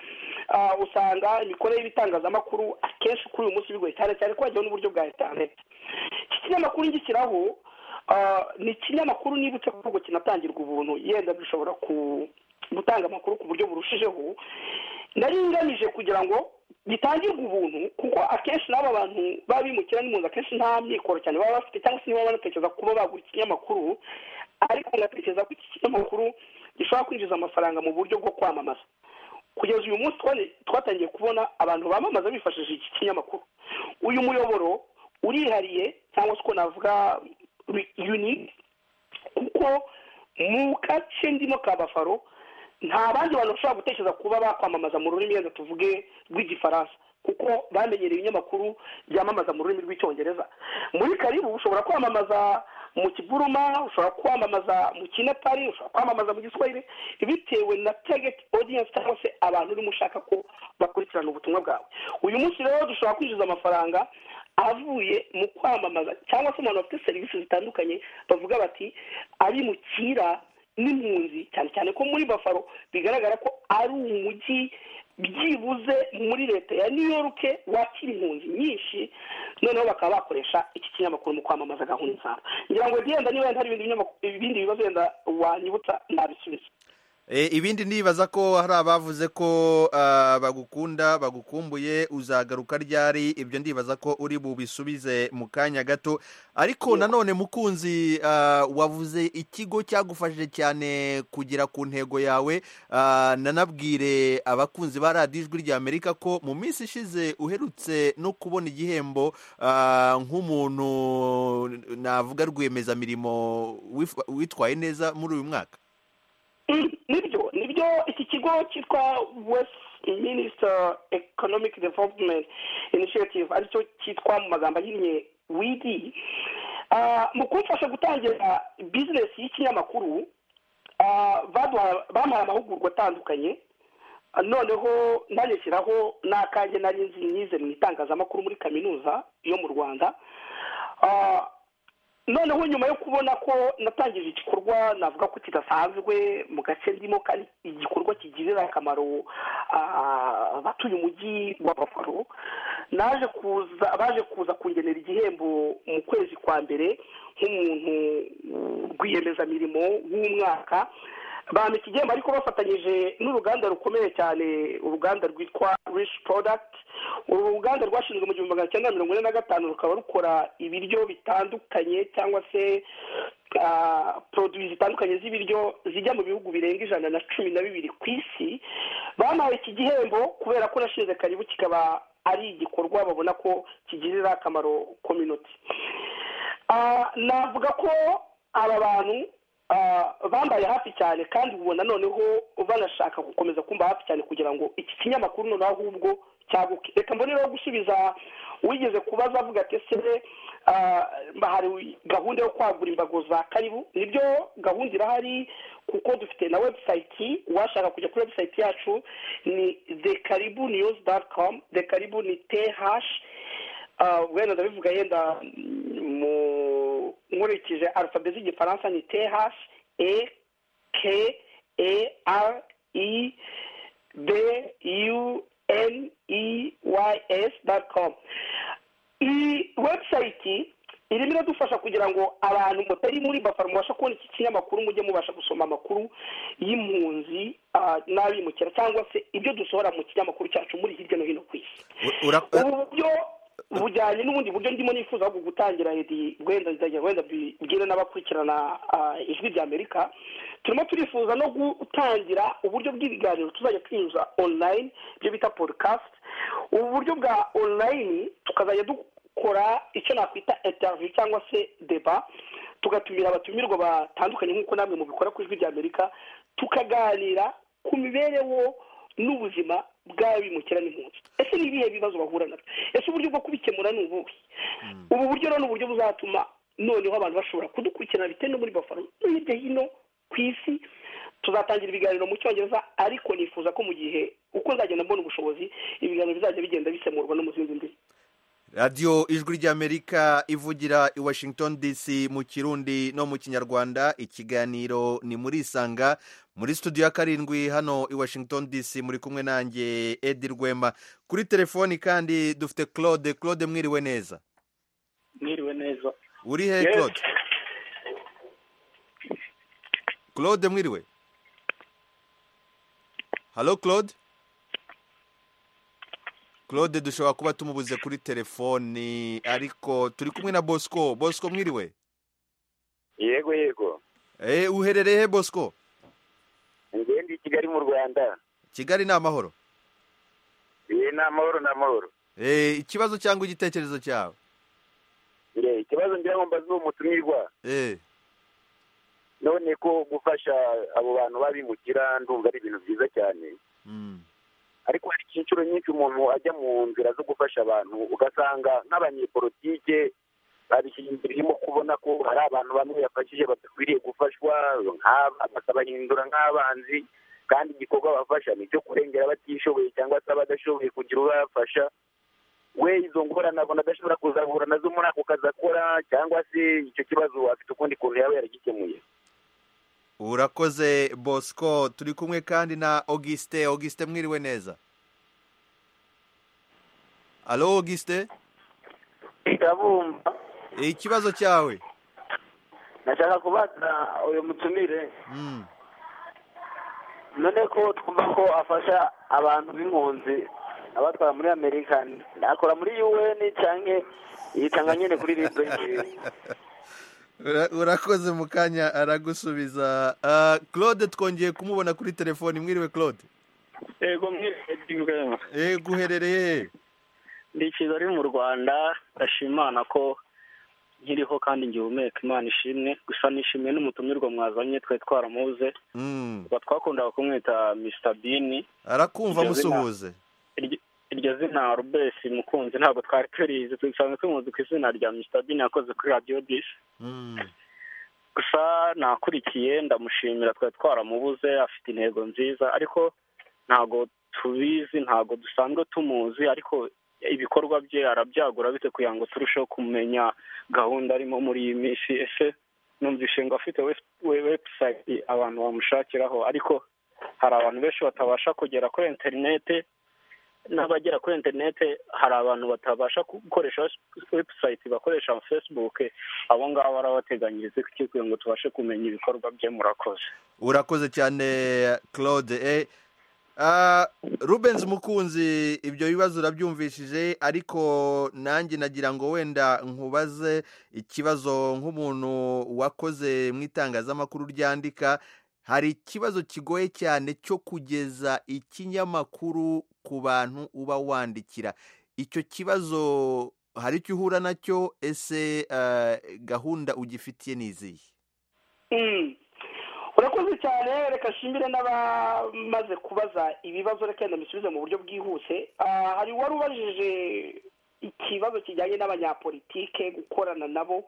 S2: usanga imikorere y'ibitangazamakuru akenshi kuri uyu munsi bigoye cyane cyane ko hajyaho n'uburyo bwa internet. Iki kinyamakuru ngishyiraho ni ikinyamakuru nibutse ko kinatangirwa ubuntu, yenda bishobora gutanga amakuru ku buryo burushijeho. Nari ngamije kugira ngo gitangirwe ubuntu kuko akenshi n'aba bantu babimukira n'impunzi akenshi nta mikoro cyane baba bafite, cyangwa se niba banatekereza kuba bagura ikinyamakuru, ariko ngatekereza ko iki kinyamakuru gishobora kwinjiza amafaranga mu buryo bwo kwamamaza. Kugeza uyu munsi twatangiye kubona abantu bamamaza bifashishije iki kinyamakuru. Uyu muyoboro urihariye cyangwa se uko navuga unique, kuko mu gace ndimo ka Bafaro nta bandi bantu bashobora gutekereza kuba bakwamamaza mu rurimi yenda tuvuge rw'igifaransa, kuko bamenyereye ibinyamakuru byamamaza mu rurimi rw'icyongereza. Muri Karibu ushobora kwamamaza mu Kiburuma, ushobora kwamamaza mu Kinepali, ushobora kwamamaza mu Giswahili, bitewe na target audience cyangwa se abantu urimo ushaka ko bakurikirana ubutumwa bwawe. Uyu munsi rero dushobora kwinjiza amafaranga avuye mu kwamamaza cyangwa se abantu bafite serivisi zitandukanye bavuga bati abimukira n'impunzi, cyane cyane ko muri Bafaro bigaragara ko ari umujyi byibuze muri leta ya New York wakira impunzi nyinshi, noneho bakaba bakoresha iki kinyamakuru mu kwamamaza gahunda zabo. Ngira ngo yenda niba hari ibindi bibazo yenda wanyibutsa nabisubiza.
S1: ibindi ndibaza ko hari abavuze ko bagukunda bagukumbuye uzagaruka ryari, ibyo ndibaza ko uri bubisubize mu kanya gato, ariko nanone mukunzi, wavuze ikigo cyagufashije cyane kugera ku ntego yawe. Nanabwire abakunzi ba radiyo ijwi ry'Amerika ko mu minsi ishize uherutse no kubona igihembo nk'umuntu navuga rwiyemezamirimo witwaye neza muri uyu mwaka.
S2: nibyo iki kigo cyitwa Westminster Economic Development Initiative aricyo cyitwa mu magambo ahinnye WIDI, mu kumfasha gutangira bizinesi y'ikinyamakuru bamuhaye amahugurwa atandukanye, noneho nanishyiraho n'akanjye nari nize mu itangazamakuru muri kaminuza yo mu Rwanda. Noneho nyuma yo kubona ko natangije igikorwa navuga ko kidasanzwe mu gace ndimo, kandi igikorwa kigirira akamaro abatuye umujyi wa Buffalo, baje kuza kungenera igihembo mu kwezi kwa mbere nk'umuntu rwiyemezamirimo w'umwaka. bampa ikigembo ariko bafatanyije n'uruganda rukomeye cyane, uruganda rwitwa Rich Product. uru ruganda rwashinzwe mu 1945 rukaba rukora ibiryo bitandukanye cyangwa se produits zitandukanye z'ibiryo zijya mu bihugu birenga 112 ku isi. bampaye iki gihembo kubera ko nashinze Karibu kikaba ari igikorwa babona ko kigirira akamaro community. navuga ko aba bantu bambaye hafi cyane, kandi ubona noneho banashaka gukomeza kumva hafi cyane kugira ngo iki kinyamakuru noneho ahubwo cyaguke. Reka mboneraho gusubiza wigeze kubaza avuga ati ese hari gahunda yo kwagura imbago za Karibu. Nibyo, gahunda irahari kuko dufite na website. washaka kujya kuri website yacu ni thekaribunews.com. thekaribu ni TH wenda ndabivuga yenda mu nkurikije alphabet z'igifaransa ni TH EKARIBUNEYS.com. iyi website irimo iradufasha kugira ngo abantu mutari muri Buffalo mubasha kubona iki kinyamakuru, mujye mubasha gusoma amakuru y'impunzi n'abimukira cyangwa se ibyo dusohora mu kinyamakuru cyacu muri hirya no hino ku isi. ubu buryo bujyanye n'ubundi buryo ndimo nifuza gutangira wenda bwira n'abakurikirana ijwi ry'Amerika. turimo turifuza no gutangira uburyo bw'ibiganiro tuzajya tunyuza online, ibyo bita podcast. ubu buryo bwa online tukazajya dukora icyo nakwita interview cyangwa se deba, tugatumira abatumirwa batandukanye nk'uko namwe mubikora ku ijwi ry'Amerika, tukaganira ku mibereho n'ubuzima bw'abimukira n'impunzi. ese ni ibihe bibazo bahura nabyo? ese uburyo bwo kubikemura ni ubuhe? ubu buryo rero ni uburyo buzatuma noneho abantu bashobora kudukurikirana bitewe no muri Buffalo no hirya hino ku isi. tuzatangira ibiganiro mu Cyongereza, ariko nifuza ko mu gihe uko nzagenda mbona ubushobozi ibiganiro bizajya bigenda bisemurwa no mu zindi ndimi.
S1: radiyo ijwi ry'Amerika ivugira i Washington DC mu Kirundi no mu Kinyarwanda. ikiganiro ni muri Isanga, muri studio ya 7 hano i Washington DC. muri kumwe nanjye Edi Rwema. kuri telefoni kandi dufite Claude. Claude, mwiriwe neza?
S4: Mwiriwe neza.
S1: uri he Claude? Claude, mwiriwe? Hello Claude? Claude dushobora kuba tumubuze kuri telefoni, ariko turi kumwe na Bosco. Bosco, mwiriwe?
S6: Yego.
S1: Uherereye he Bosco?
S6: Ndi Kigali mu Rwanda.
S1: Kigali ni amahoro?
S6: Ni amahoro.
S1: Ikibazo cyangwa igitekerezo cyawe?
S6: Ikibazo ngira ngo mbaze umutumirwa. None ko gufasha abo bantu babimukira ndumva ari ibintu byiza cyane. Ariko hari inshuro nyinshi umuntu ajya mu nzira zo gufasha abantu ugasanga nk'abanyepolitike babishyiramo kubona ko hari abantu bamwe yafashije badakwiriye gufashwa, bakabahindura nk'abanzi, kandi igikorwa bafasha ni icyo kurengera abatishoboye cyangwa se abadashoboye kugira ubafasha. we izo ngorane nabona adashobora kuzahura nazo muri ako kazi akora, cyangwa se icyo kibazo afite ukundi kuntu yaba yaragikemuye.
S1: Urakoze Bosco. turi kumwe kandi na Auguste. Auguste, mwiriwe neza? Allo Auguste?
S7: Ndabumva.
S1: Ikibazo cyawe?
S7: Nashaka kubaza uyu mutumire. none ko twumva ko afasha abantu b'impunzi abatwara muri amerika akora muri un cyangwa yitanga nyine kuri ribe
S1: urakoze mu kanya aragusubiza. Claude twongeye kumubona kuri telefoni. Mwiriwe Claude.
S4: yego mwiriwe.
S1: Guherereye
S4: ndi Kigali mu Rwanda. ndashimana ko nkiriho kandi ngihumeka, Imana ishimwe. Gusa nishimiye n'umutumirwa mwazanye twe twaramuze twakundaga kumwita Mr Bean.
S1: Arakumva musuhuze.
S4: Iryo zina Rubes mukunzi ntabwo twari turizi, dusanzwe tumuzi ku izina rya Mr Bean yakoze kuri Radio 10. Gusa nakurikiye ndamushimira, twari twaramubuze, afite intego nziza ariko ntago tubizi, ntago dusanzwe tumuzi, ariko ibikorwa bye arabyagura bite kugira ngo turusheho kumenya gahunda arimo muri iyi minsi. Ese numvishe ngo afite website abantu bamushakiraho, ariko hari abantu benshi batabasha kugera kuri interinete, n'abagera kuri interinete hari abantu batabasha gukoresha website, bakoresha Facebook. Abo ngabo barabateganyiriza kugira ngo tubashe kumenya ibikorwa bye. Murakoze.
S1: Urakoze cyane Claude. Rubens mukunzi, ibyo bibazo urabyumvishije, ariko nanjye nagira ngo wenda nkubaze ikibazo nk'umuntu wakoze mu itangazamakuru ryandika. Hari ikibazo kigoye cyane cyo kugeza ikinyamakuru ku bantu uba wandikira. Icyo kibazo hari icyo uhura nacyo? Ese gahunda ugifitiye n'izihe?
S2: urakoze cyane. reka nshimire n'abamaze kubaza ibibazo, reka ndabisubize mu buryo bwihuse. hari wari ubajije ikibazo kijyanye n'abanyapolitike gukorana nabo.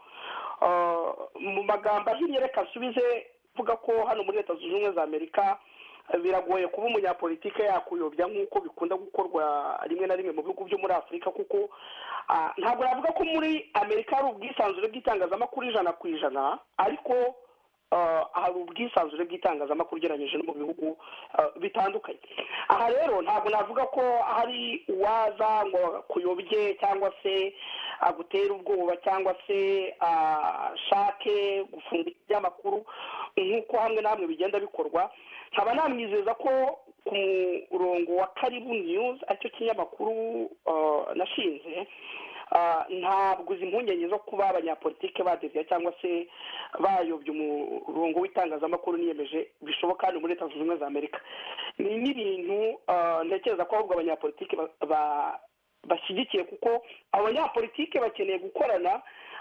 S2: mu magambo ahinnye reka nsubize vuga ko hano muri Leta Zunze Ubumwe za Amerika biragoye kuba umunyapolitike yakuyobya nk'uko bikunda gukorwa rimwe na rimwe mu bihugu byo muri Afurika, kuko ntabwo navuga ko muri Amerika hari ubwisanzure bw'itangazamakuru 100%, ariko hari ubwisanzure bw'itangazamakuru ugereranyije no mu bihugu bitandukanye. Aha rero ntabwo navuga ko hari uwaza ngo kuyobye cyangwa se agutera ubwoba cyangwa se ashake gufunga ikinyamakuru nk'uko hamwe na hamwe bigenda bikorwa. nkaba namwizeza ko ku murongo wa Karibu News aricyo kinyamakuru nashinze, ntabwo izi impungenge zo kuba abanyapolitike badeviya cyangwa se bayobya umurongo w'itangazamakuru niyemeje bishoboka hano muri Leta Zunze Ubumwe za Amerika. ni n'ibintu ntekereza ko ahubwo abanyapolitike bashyigikiye, kuko abanyapolitike bakeneye gukorana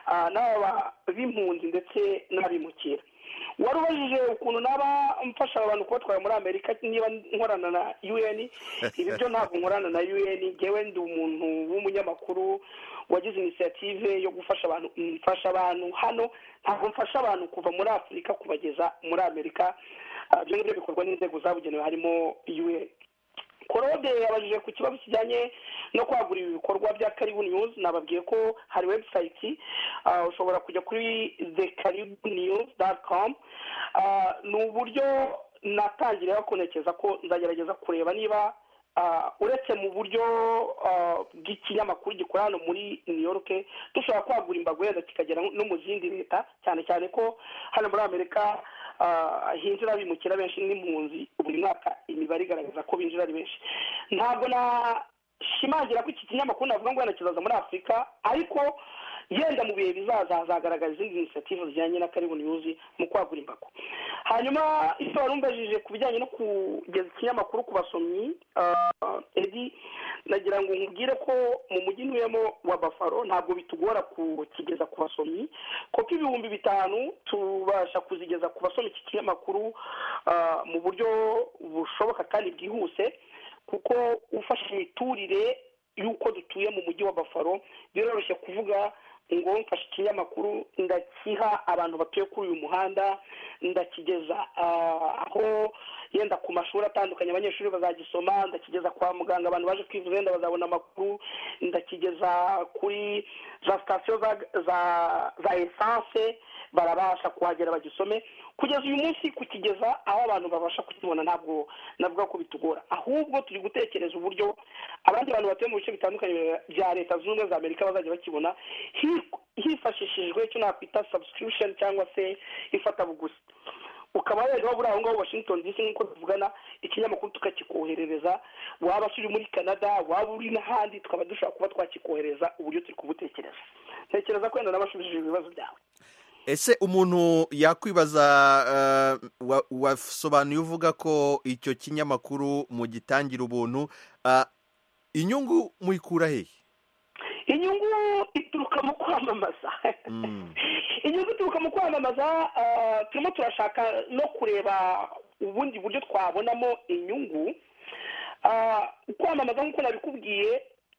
S2: n'aba b'impunzi ndetse n'abimukira. wari ubajije ukuntu naba mfasha abantu kubatwara muri Amerika niba nkorana na UN. ibi byo ntabwo nkorana na UN, ngewe ndi umuntu w'umunyamakuru wagize initiative yo gufasha abantu. mfasha abantu hano, ntabwo mfasha abantu kuva muri Afurika kubageza muri Amerika. ibyo ngibyo bikorwa n'inzego zabugenewe harimo UN. Claude yabajije ku kibazo kijyanye no kwagura ibikorwa bya Karibu News. nababwiye ko hari website, ushobora kujya kuri thekaribunews.com. ni uburyo natangiriyeho kunekeza ko nzagerageza kureba niba uretse mu buryo bw'ikinyamakuru gikora hano muri New York dushobora kwagura imbago yenda kikagera no mu zindi leta, cyane cyane ko hano muri Amerika hinjira abimukira benshi n'impunzi. buri mwaka imibare igaragaza ko binjira ari benshi. ntabwo nashimangira ko iki kinyamakuru navuga ngo yana kizaza muri Afurika, ariko yenda mu bihe bizaza hazagaragara izindi initiative zijyanye na Karibu News mu kwagura imbago. hanyuma icyo warumbajije ku bijyanye no kugeza ikinyamakuru ku basomyi, Edi, nagira ngo nkubwire ko mu mujyi ntuyemo wa Buffalo ntabwo bitugora kukigeza ku basomyi. kopi 5,000 tubasha kuzigeza ku basomyi iki kinyamakuru mu buryo bushoboka kandi bwihuse, kuko ufashe imiturire y'uko dutuye mu mujyi wa Buffalo biroroshye kuvuga ngo mfashe ikinyamakuru ndakiha abantu batuye kuri uyu muhanda, ndakigeza aho yenda ku mashuri atandukanye abanyeshuri bazagisoma, ndakigeza kwa muganga abantu baje kwivuza yenda bazabona amakuru, ndakigeza kuri za sitasiyo za esanse barabasha kuhagera bagisome. kugeza uyu munsi kukigeza aho abantu babasha kukibona ntabwo navuga ko bitugora, ahubwo turi gutekereza uburyo abandi bantu batuye mu bice bitandukanye bya Leta Zunze Ubumwe za Amerika bazajya bakibona hifashishijwe icyo nakwita subscription cyangwa se ifatabuguzi. ukaba wenda waba uri aho ngaho Washington DC nk'uko tuvugana ikinyamakuru tukakikoherereza, waba uri muri Canada waba uri n'ahandi tukaba dushobora kuba twakikohereza uburyo turi kubutekereza. Ntekereza ko wenda nabashubije ibibazo byawe.
S1: Ese umuntu yakwibaza wasobanuye uvuga ko icyo kinyamakuru mu gitangira ubuntu, inyungu muyikura hehe?
S2: Inyungu ituruka mu kwamamaza. Inyungu ituruka mu kwamamaza, turimo turashaka no kureba ubundi buryo twabonamo inyungu. Kwamamaza nk'uko nabikubwiye,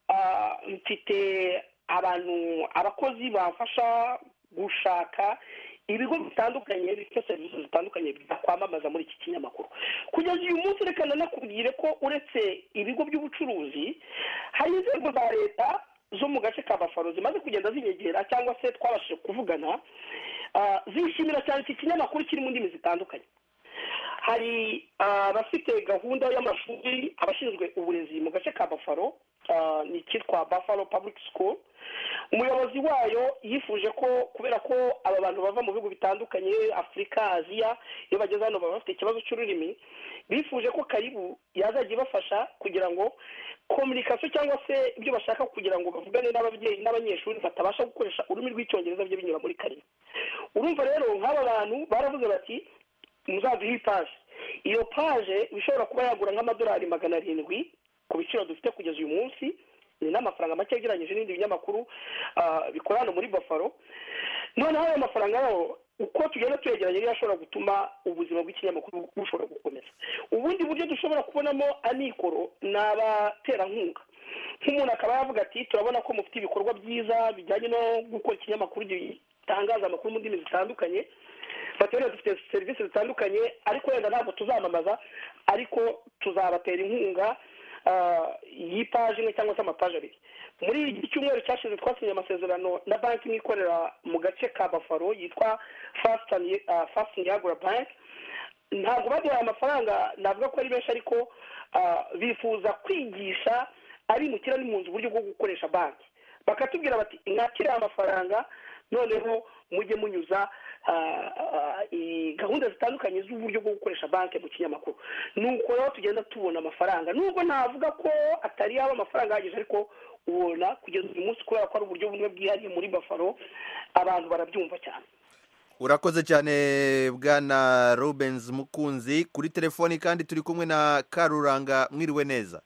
S2: mfite abakozi bafasha gushaka ibigo bitandukanye bifite serivisi zitandukanye kwamamaza muri iki kinyamakuru. Kugeza uyu munsi reka nanakubwire ko uretse ibigo by'ubucuruzi hari inzego za leta zo mu gace ka Buffalo zimaze kugenda zinyegera cyangwa se twabashije kuvugana, zishimira cyane iki kinyamakuru kiri mu ndimi zitandukanye. Hari abafite gahunda y'amashuri, abashinzwe uburezi mu gace ka Buffalo, ni kitwa Buffalo Public School. Umuyobozi wayo yifuje ko kubera ko aba bantu bava mu bihugu bitandukanye, Afurika, Aziya, iyo bageze hano baba bafite ikibazo cy'ururimi, bifuje ko karibu yazajya ibafasha kugira ngo komunikasiyo cyangwa se ibyo bashaka kugira ngo bavugane n'ababyeyi n'abanyeshuri batabasha gukoresha ururimi rw'icyongereza byo binyura muri karibu. Urumva rero nk'aba bantu baravuze bati muzaduhe ipaje. Iyo paje bishobora kuba yagura nk'amadolari 700 ku biciro dufite kugeza uyu munsi, ni n'amafaranga make agereranyije n'ibindi binyamakuru bikora hano muri Buffalo. Noneho ayo mafaranga yaho uko tugenda tuyegeranye niyo ashobora gutuma ubuzima bw'ikinyamakuru bushobora gukomeza. Ubundi buryo dushobora kubonamo amikoro ni abaterankunga. Nk'umuntu akaba yavuga ati turabona ko mufite ibikorwa byiza bijyanye no gukora ikinyamakuru gitangaza amakuru mu ndimi zitandukanye, batera dufite serivisi zitandukanye, ariko wenda ntabwo tuzamamaza, ariko tuzabatera inkunga y'ipaje imwe cyangwa se amapaje abiri. Muri iki cyumweru cyashize twasinye amasezerano na banki ikorera mu gace ka Buffalo yitwa First Niagara Bank. Ntabwo baduhaye amafaranga, navuga ko ari benshi, ariko bifuza kwigisha ari mukira n'impunzi uburyo bwo gukoresha banki. Bakatubwira bati mwakire amafaranga, noneho mujye munyuza gahunda zitandukanye z'uburyo bwo gukoresha banki mu kinyamakuru. Nuko rero tugenda tubona amafaranga, nubwo navuga ko atari yaba amafaranga ahagije, ariko ubona kugeza uyu munsi kubera ko ari uburyo bumwe bwihariye muri Buffalo, abantu barabyumva cyane.
S1: Urakoze cyane bwana Rubens Mukunzi. Kuri telefoni kandi turi kumwe na Karuranga. Mwiriwe neza?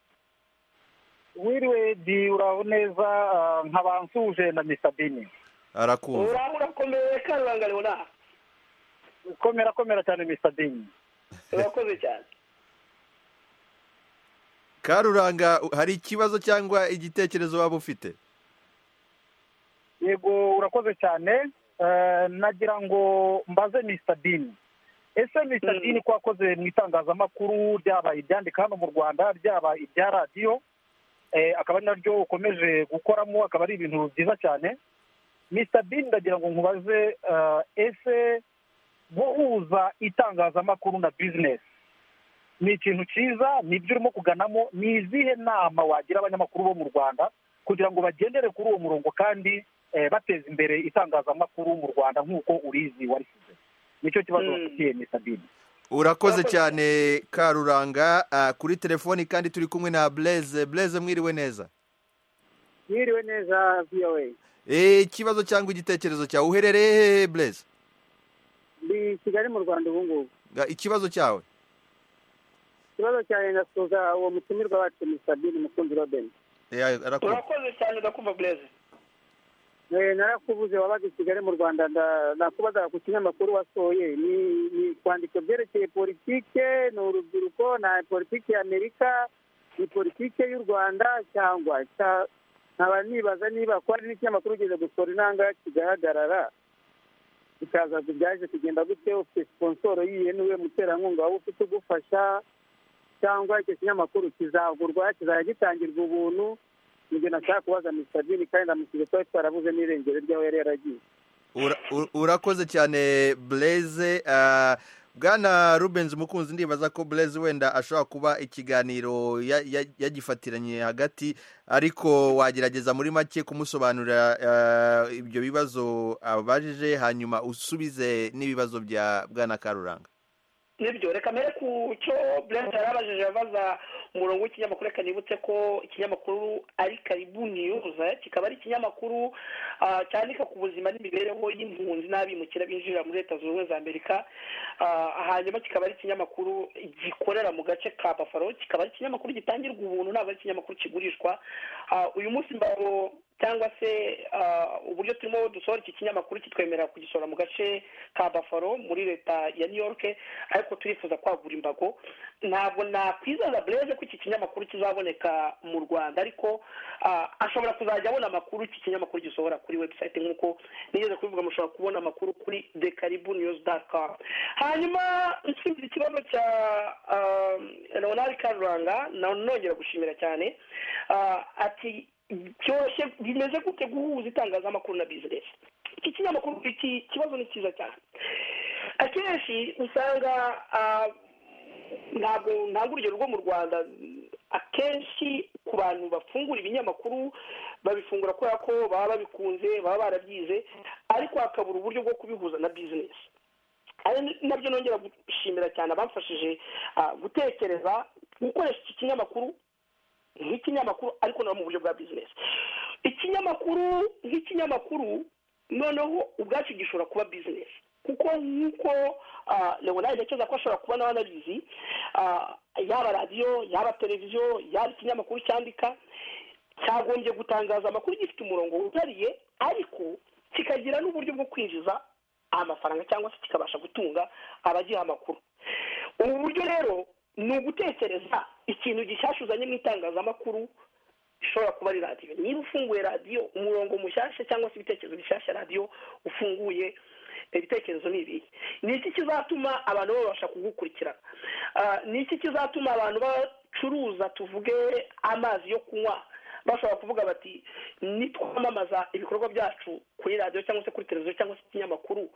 S8: Mwiriwe di, uraho neza. Nkabansuje na Mr. Bini.
S1: Arakumva.
S2: Urakomeye Karuranga Leonard?
S8: Komera cyane Mr. Bini.
S2: Urakoze cyane.
S1: Karuranga, hari ikibazo cyangwa igitekerezo waba ufite?
S8: Yego, urakoze cyane. Nagira ngo mbaze Mr. Bini. Ese Mr. Bini ko wakoze mu itangazamakuru ryaba ibyandika hano mu Rwanda, ryaba ibya radiyo, akaba ari naryo ukomeje gukoramo, akaba ari ibintu byiza cyane. Mr. Bini, ndagira ngo nkubaze, ese guhuza itangazamakuru na business ni ikintu cyiza? Nibyo urimo kuganamo? Ni izihe nama wagira abanyamakuru bo mu Rwanda kugira ngo bagendere kuri uwo murongo kandi bateza imbere itangazamakuru mu Rwanda nk'uko urizi warisize? Nicyo kibazo bafitiye Mr. Bini.
S1: Urakoze cyane Karuranga. Kuri telefoni kandi turi kumwe na Blaise. Blaise, mwiriwe neza?
S9: Mwiriwe neza VOA.
S1: Ikibazo cyangwa igitekerezo cyawe, uherereye hehe Blaise?
S9: Ndi Kigali mu Rwanda ubu ngubu.
S1: Ikibazo cyawe?
S9: Ikibazo cyane ndasuza uwo mutumirwa wacu Mr. Bini Mukunzi Robin.
S2: Urakoze cyane, ndakumva Blaise.
S9: Narakubuze, wabaga i Kigali mu Rwanda, nakubaza ku kinyamakuru wasohoye ni kwandika byerekeye politike, ni urubyiruko, na politike ya Amerika, ni politike y'u Rwanda, cyangwa nkaba nibaza niba ko hari n'ikinyamakuru ugeze gusohora inanga kigahagarara bikaza byaje kugenda gute, ufite sponsoro yiye niwe muterankunga waba ufite ugufasha, cyangwa icyo kinyamakuru kizagurwa kizajya gitangirwa ubuntu? Nibyo nashaka kubaza Mr. Bini, kandi ndamusize twari twarabuze n'irengero ryawe yari yaragiye.
S1: Urakoze cyane Blaise. bwana Rubens Mukunzi, ndibaza ko Blaise wenda ashobora kuba ikiganiro yagifatiranye hagati, ariko wagerageza muri make kumusobanurira ibyo bibazo abajije, hanyuma usubize n'ibibazo bya bwana Karuranga.
S2: Nibyo, reka mbere ku cyo Blaise yarabajije abaza umurongo w'ikinyamakuru, reka nibutse ko ikinyamakuru ari Karibu News, kikaba ari ikinyamakuru cyandika ku buzima n'imibereho y'impunzi n'abimukira binjira muri Leta Zunze Ubumwe za Amerika. Hanyuma kikaba ari ikinyamakuru gikorera mu gace ka Buffalo, kikaba ari ikinyamakuru gitangirwa ubuntu, ntabwo ari ikinyamakuru kigurishwa. Uyu munsi mbaro cyangwa se uburyo turimo dusohora iki kinyamakuru kitwemerera kugisohora mu gace ka Buffalo muri leta ya New York, ariko turifuza kwagura imbago. Ntabwo nakwizaza Blaise ko iki kinyamakuru kizaboneka mu Rwanda, ariko ashobora kuzajya abona amakuru iki kinyamakuru gisohora kuri website, nk'uko nigeze kubivuga, mushobora kubona amakuru kuri thekaribunews.com. hanyuma nsubiza ikibazo cya Leonard Karuranga, nongera gushimira cyane, ati byoroshye bimeze gute guhuza itangazamakuru na business. Iki kinyamakuru, iki kibazo ni cyiza cyane. Akenshi usanga ntabwo urugero rwo mu Rwanda, akenshi ku bantu bafungura ibinyamakuru babifungura kubera ko baba babikunze, baba barabyize, ariko hakabura uburyo bwo kubihuza na business. Ari nabyo nongera gushimira cyane abamfashije gutekereza gukoresha iki kinyamakuru nk'ikinyamakuru, ariko no mu buryo bwa business. Ikinyamakuru nk'ikinyamakuru noneho ubwacu gishobora kuba business, kuko nk'uko Leonard yacyeza ko ashobora kuba n'abanabizi, yaba radiyo, yaba televiziyo, yaba ikinyamakuru cyandika, cyagombye gutangaza amakuru gifite umurongo wihariye, ariko kikagira n'uburyo bwo kwinjiza amafaranga cyangwa se kikabasha gutunga abagiha amakuru. Ubu buryo rero ni ugutekereza ikintu gishyashya uzanye mu itangazamakuru. Ishobora kuba ari radiyo, niba ufunguye radiyo umurongo mushyashya cyangwa se ibitekerezo bishyashya radiyo ufunguye, ibitekerezo ni ibihe? Ni iki kizatuma abantu babasha kugukurikirana? Ni iki kizatuma abantu bacuruza, tuvuge amazi yo kunywa, bashobora kuvuga bati nitwamamaza ibikorwa byacu kuri radiyo cyangwa se kuri televiziyo cyangwa se ikinyamakuru,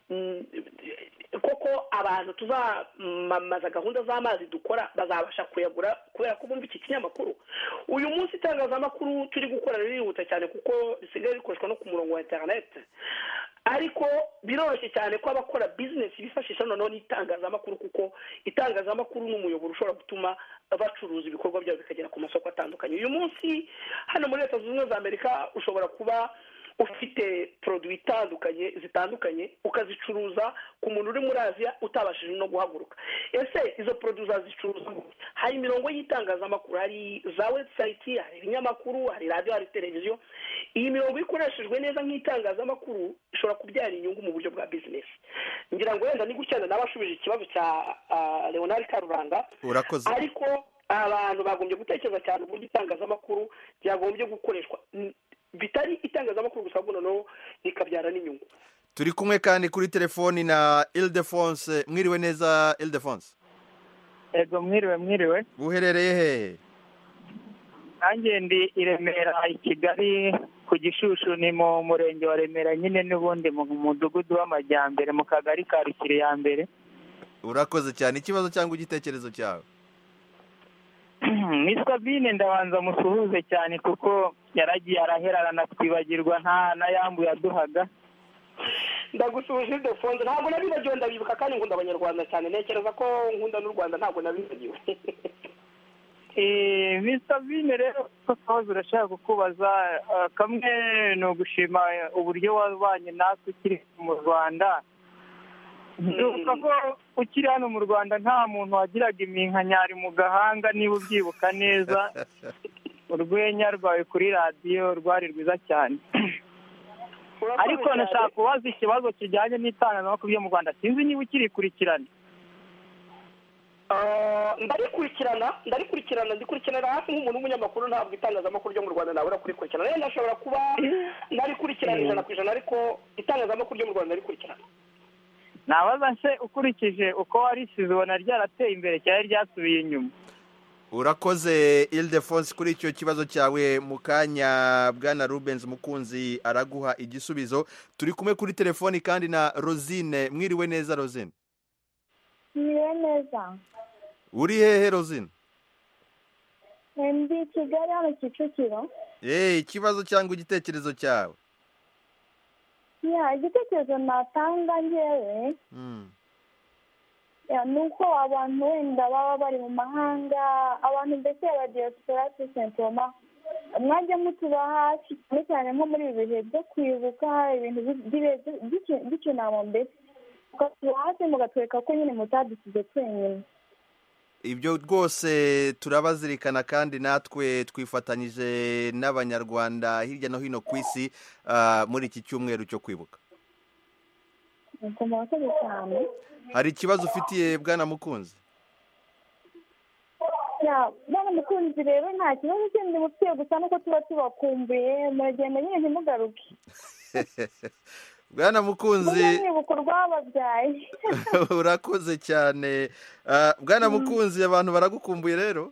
S2: koko abantu tuzamamaza gahunda z'amazi dukora bazabasha kuyagura kubera ko bumva iki kinyamakuru? Uyu munsi itangazamakuru turi gukora ririhuta cyane kuko risigaye rikoreshwa no ku murongo wa internet, ariko biroroshye cyane ko abakora business bifashisha noneho n'itangazamakuru, kuko itangazamakuru ni umuyoboro ushobora gutuma bacuruza ibikorwa byabo bikagera ku masoko atandukanye. Uyu munsi hano muri Leta Zunze Ubumwe za Amerika ushobora kuba ufite produit zitandukanye ukazicuruza ku muntu uri muri Aziya utabashije no guhaguruka. Ese izo produit uzazicuruza? Hari imirongo y'itangazamakuru, hari za website, hari ibinyamakuru, hari radiyo, hari televiziyo. Iyi mirongo ikoreshejwe neza nk'itangazamakuru ishobora kubyara inyungu mu buryo bwa business. Ngira ngo wenda ni gucyana n'abashubije ikibazo cya Leonard Karuranga.
S1: Urakoze.
S2: Ariko abantu bagombye gutekereza cyane uburyo itangazamakuru byagombye gukoreshwa, bitari itangazamakuru gusa, ahubwo noneho rikabyara n'inyungu.
S1: Turi kumwe kandi kuri telefoni na Ildefonse. Mwiriwe neza Ildefonse?
S10: Ego mwiriwe.
S1: Buherereye hehe?
S10: Nanjye ndi i Remera, i Kigali ku Gishushu, ni mu murenge wa Remera nyine, n'ubundi mu mudugudu w'Amajyambere mu kagari ka Rukiri ya mbere.
S1: Urakoze cyane. Ikibazo cyangwa igitekerezo cyawe?
S10: Mr. Bine ndabanza musuhuze cyane kuko yaragiye araherarana twibagirwa nta yambu yaduhaga.
S2: Ndagusuhuje Ildefonse, ntabwo nabibagiwe, ndabibuka kandi nkunda Abanyarwanda cyane, ntekereza ko nkunda n'u Rwanda, ntabwo nabibagiwe.
S10: Mr. Bine rero akabazo urashaka kukubaza, kamwe ni ugushima uburyo wabanye natwe ukiri mu Rwanda. Ndibuka ko ukiri hano mu Rwanda nta muntu wagiraga iminkanyari mu gahanga, niba ubyibuka neza. Urwenya rwawe kuri radiyo rwari rwiza cyane. Ariko nashaka kubaza ikibazo kijyanye n'itangazamakuru ryo mu Rwanda, sinzi niba ukirikurikirana.
S2: Ndarikurikirana hafi nk'umuntu w'umunyamakuru, ntabwo itangazamakuru ryo mu Rwanda nabura kurikurikirana. Rero ndashobora kuba ndarikurikirana 100%, ariko itangazamakuru ryo mu Rwanda ndarikurikirana.
S10: Nabaza se ukurikije uko warisize ubona ryarateye imbere cyari ryasubiye inyuma?
S1: Urakoze Ildefonse kuri icyo kibazo cyawe. Mu kanya bwana Rubens Mukunzi araguha igisubizo. Turi kumwe kuri telefoni kandi na Rosine. Mwiriwe neza Rosine?
S11: Niwe neza.
S1: uri hehe Rosine?
S11: Ndi Kigali hano Kicukiro.
S1: Ikibazo cyangwa igitekerezo cyawe?
S11: Igitekerezo natanga njyewe ni uko abantu wenda baba bari mu mahanga, abantu mbese aba diaspora sentoma, mwajya mutuba hafi cyane cyane nko muri ibi bihe byo kwibuka ibintu by'icyunamo, mbese mukatuba hafi mugatwereka ko nyine mutadusize twenyine.
S1: Ibyo rwose turabazirikana kandi natwe twifatanyije n'abanyarwanda hirya no hino ku isi muri iki cyumweru cyo kwibuka.
S11: Murakoze cyane.
S1: Hari ikibazo ufitiye Bwana Mukunzi?
S11: Bwana Mukunzi rero nta kibazo kindi mufitiye, gusa nuko tuba tubakumbuye, muragenda nyine ntimugaruke.
S1: Bwana Mukunzi,
S11: mwibuka urwababyaye.
S1: urakoze cyane. Bwana Mukunzi, abantu baragukumbuye rero.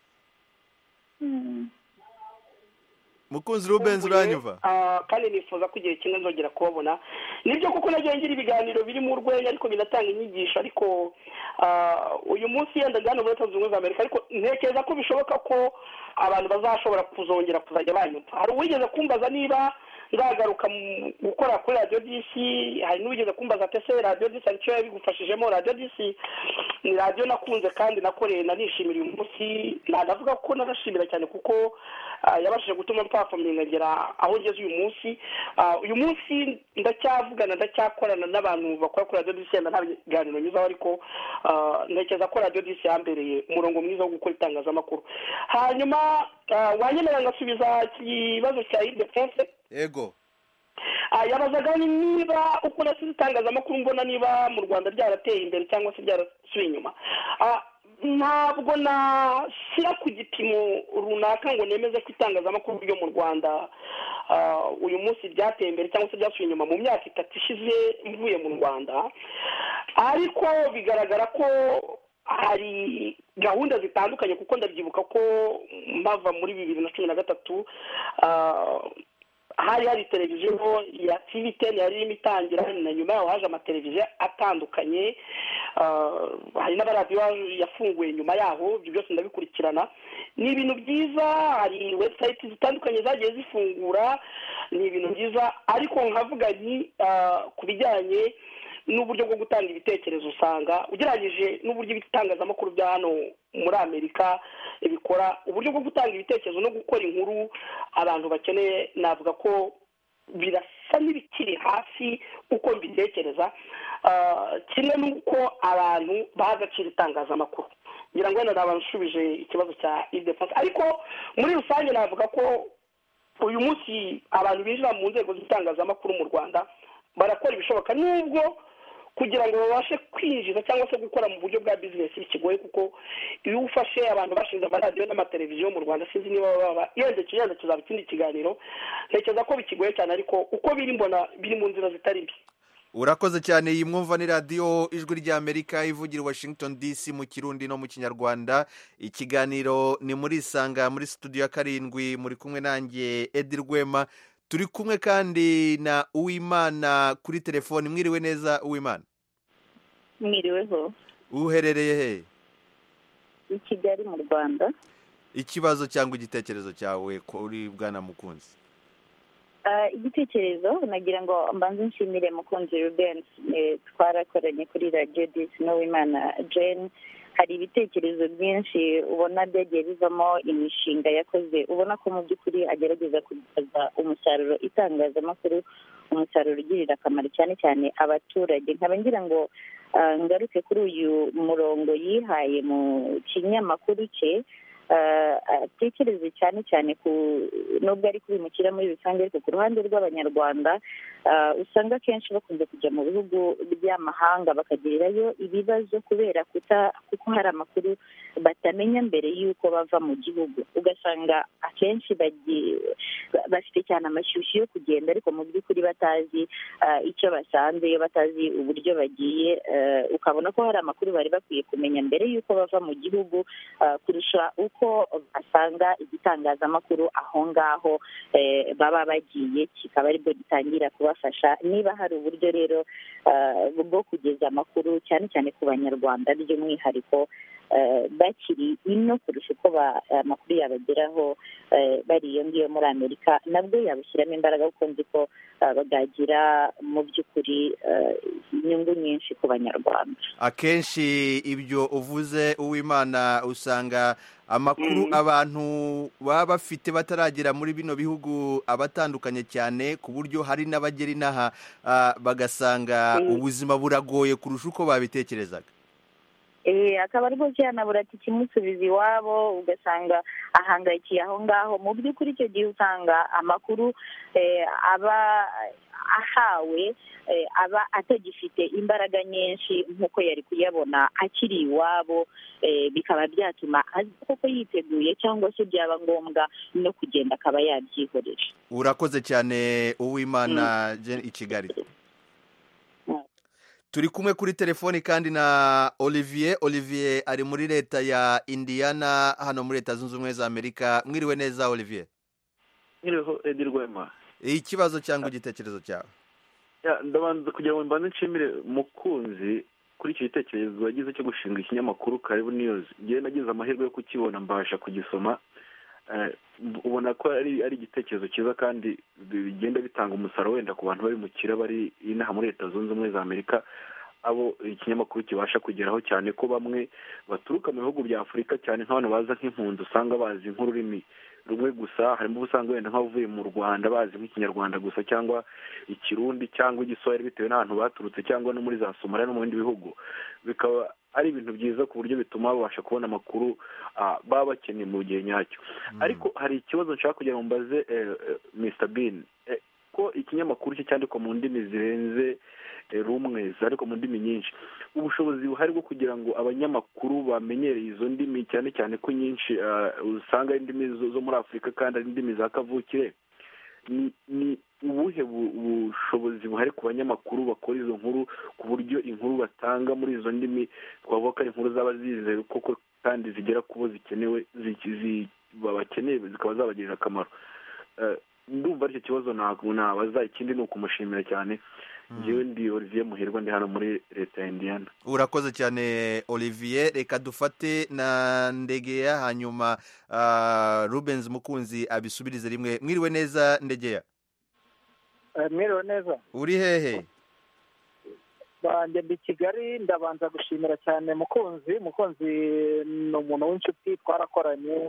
S1: Mukunzi Rubenzi, uranyumva?
S2: Kandi nifuza ko igihe kimwe nzongera kubabona. Nibyo kuko nagiye ngira ibiganiro biri mu rwenya ariko binatanga inyigisho, ariko uyu munsi yenda hano muri Leta Zunze Ubumwe za Amerika, ariko ntekereza ko bishoboka ko abantu bazashobora kuzongera kuzajya banyumva. Hari uwigeze kumbaza niba nzagaruka gukora kuri radiyo disi, hari n'uwigeze kumbaza ati ese radiyo disi hari icyo yabigufashijemo. Radiyo disi ni radiyo nakunze kandi nakoreye, nanishimira uyu munsi. Navuga ko narashimira cyane kuko yabashije gutuma mpafominga ngera aho ngeze uyu munsi. Uyu munsi ndacyavugana, ndacyakorana n'abantu bakora kuri radiyo disi, nta biganiro nyuzaho, ariko ntekereza ko radiyo disi yambereye umurongo mwiza wo gukora itangazamakuru. Hanyuma wanyemerera ngasubiza ikibazo cya Ile-de-France.
S1: Yego.
S2: Yabazaga niba uko nasize itangazamakuru mbona niba mu Rwanda ryarateye imbere cyangwa se ryarasubiye inyuma. Ntabwo nashyira ku gipimo runaka ngo nemeze ko itangazamakuru ryo mu Rwanda uyu munsi ryateye imbere cyangwa se ryasubiye inyuma mu myaka 3 ishize mvuye mu Rwanda, ariko bigaragara ko hari gahunda zitandukanye, kuko ndabyibuka ko mpava muri 2013 hari televiziyo ya TV10 yari irimo itangira, na nyuma yaho haje amateleviziyo atandukanye, hari n'amaradiyo yafunguye nyuma yaho. Ibyo byose ndabikurikirana, ni ibintu byiza. Hari website zitandukanye zagiye zifungura, ni ibintu byiza, ariko nkavuga ni ku bijyanye n'uburyo bwo gutanga ibitekerezo, usanga ugereranyije n'uburyo ibitangazamakuru bya hano muri Amerika bikora, uburyo bwo gutanga ibitekerezo no gukora inkuru abantu bakeneye, navuga ko birasa n'ibikiri hasi uko mbitekereza, kimwe n'uko abantu baha agaciro itangazamakuru. ngira ngo wenda nabashubije ikibazo cya Ile-de-France, ariko muri rusange navuga ko uyu munsi abantu binjira mu nzego z'itangazamakuru mu Rwanda barakora ibishoboka, nubwo kugira ngo babashe kwinjiza cyangwa se gukora mu buryo bwa business bikigoye, kuko iyo ufashe abantu bashinze amaradiyo n'amateleviziyo mu Rwanda, sinzi niba baba yendekeye kizaba ikindi kiganiro, ntekereza ko bikigoye cyane, ariko uko biri mbona biri mu nzira zitari mbi.
S1: Urakoze cyane. Iyi mwumva ni radiyo Ijwi ry'Amerika ivugira Washington DC mu Kirundi no mu Kinyarwanda. Ikiganiro ni muri Isanga muri studio ya 7, muri kumwe nanjye Edi Rwema. Turi kumwe kandi na Uwimana kuri telefoni. Mwiriwe neza Uwimana?
S12: Mwiriweho.
S1: Uherereye he?
S12: I Kigali mu Rwanda.
S1: Ikibazo cyangwa igitekerezo cyawe kuri Bwana Mukunzi?
S12: Igitekerezo nagira ngo mbanze nshimire Mukunzi Rubenzi, twarakoranye kuri Radio Disi no Uwimana Jane. Hari ibitekerezo byinshi ubona byagiye bivamo imishinga yakoze, ubona ko mu by'ukuri agerageza kugeza umusaruro itangazamakuru, umusaruro ugirira akamaro cyane cyane abaturage. Nkaba ngira ngo ngaruke kuri uyu murongo yihaye mu kinyamakuru cye, atekereze cyane cyane nubwo ari kubimukira muri rusange, ariko ku ruhande rw'abanyarwanda usanga kenshi bakunze kujya mu bihugu by'amahanga bakagirirayo ibibazo kubera kuko hari amakuru batamenya mbere y'uko bava mu gihugu. Ugasanga akenshi bafite cyane amashyushyu yo kugenda, ariko mu by'ukuri batazi icyo basanze, batazi uburyo bagiye, ukabona ko hari amakuru bari bakwiye kumenya mbere y'uko bava mu gihugu kurusha uko uko basanga igitangazamakuru aho ngaho baba bagiye kikaba aribwo gitangira kubafasha. Niba hari uburyo rero bwo kugeza amakuru cyane cyane ku banyarwanda by'umwihariko bakiri ino kurusha uko amakuru yabageraho bari iyo ngiyo muri Amerika, nabwo yabushyiramo imbaraga kuko nzi ko bagagira mu by'ukuri inyungu nyinshi ku banyarwanda.
S1: Akenshi ibyo uvuze Uwimana usanga amakuru abantu baba bafite bataragera muri bino bihugu abatandukanye cyane, ku buryo hari n'abagera inaha bagasanga ubuzima buragoye kurusha uko babitekerezaga.
S12: Akaba rwose yanabura ati kimusubiza iwabo, ugasanga ahangayikiye aho ngaho. Mu by'ukuri icyo gihe usanga amakuru aba ahawe aba atagifite imbaraga nyinshi nk'uko yari kuyabona akiri iwabo, bikaba byatuma azi koko yiteguye cyangwa se byaba ngombwa no kugenda akaba yabyihorera.
S1: Urakoze cyane Uwimana i Kigali. Turi kumwe kuri telefoni kandi na Olivier ari muri leta ya Indiana hano muri Leta Zunze Ubumwe za Amerika. Mwiriwe neza Olivier.
S13: Mwiriwe Edirwema.
S1: Ikibazo cyangwa igitekerezo cyawe?
S13: Ndabanza kugira ngo mbanze nshimire Mukunzi kuri icyo gitekerezo yagize cyo gushinga ikinyamakuru Karibu News. Ngiye nagize amahirwe yo kukibona mbasha kugisoma. Ubona ko ari igitekerezo cyiza kandi bigenda bitanga umusaruro wenda ku bantu bari mu kira bari inaha muri Leta Zunze Ubumwe za Amerika, abo ikinyamakuru kibasha kugeraho, cyane ko bamwe baturuka mu bihugu bya Afurika cyane nk'abantu baza nk'impunzi usanga bazi nk'ururimi rumwe gusa. Harimo usanga wenda nk'abavuye mu Rwanda bazi nk'ikinyarwanda gusa cyangwa ikirundi cyangwa igiswahili bitewe n'ahantu baturutse, cyangwa no muri za Somalia no mu bindi bihugu. Bikaba ari ibintu byiza ku buryo bituma babasha kubona amakuru baba bakeneye mu gihe nyacyo. Ariko hari ikibazo nshaka kugira ngo mbaze Mr. Bean, ko ikinyamakuru cye cyandikwa mu ndimi zirenze rumwe ariko mu ndimi nyinshi, ubushobozi buhari bwo kugira ngo abanyamakuru bamenyereye izo ndimi, cyane cyane ko nyinshi usanga ari indimi zo muri Afurika kandi ari indimi za kavukire, ni ubuhe bushobozi buhari ku banyamakuru bakora izo nkuru ku buryo inkuru batanga muri izo ndimi twavuga ko ari inkuru zaba zizewe koko kandi zigera ku bo zikenewe bakeneye zikaba zabagirira akamaro? Ndumva aricyo kibazo nabaza. Ikindi ni ukumushimira cyane. Njyewe ndi Olivier Muhirwa, ndi hano muri Leta ya Indiana.
S1: Urakoze cyane Olivier. Reka dufate na Ndegeya hanyuma Rubens Mukunzi abisubirize rimwe. Mwiriwe neza Ndegeya.
S8: Mwiriwe neza.
S1: Uri hehe?
S8: Banje ndi Kigali. Ndabanza gushimira cyane Mukunzi ni umuntu w'inshuti twarakoranye.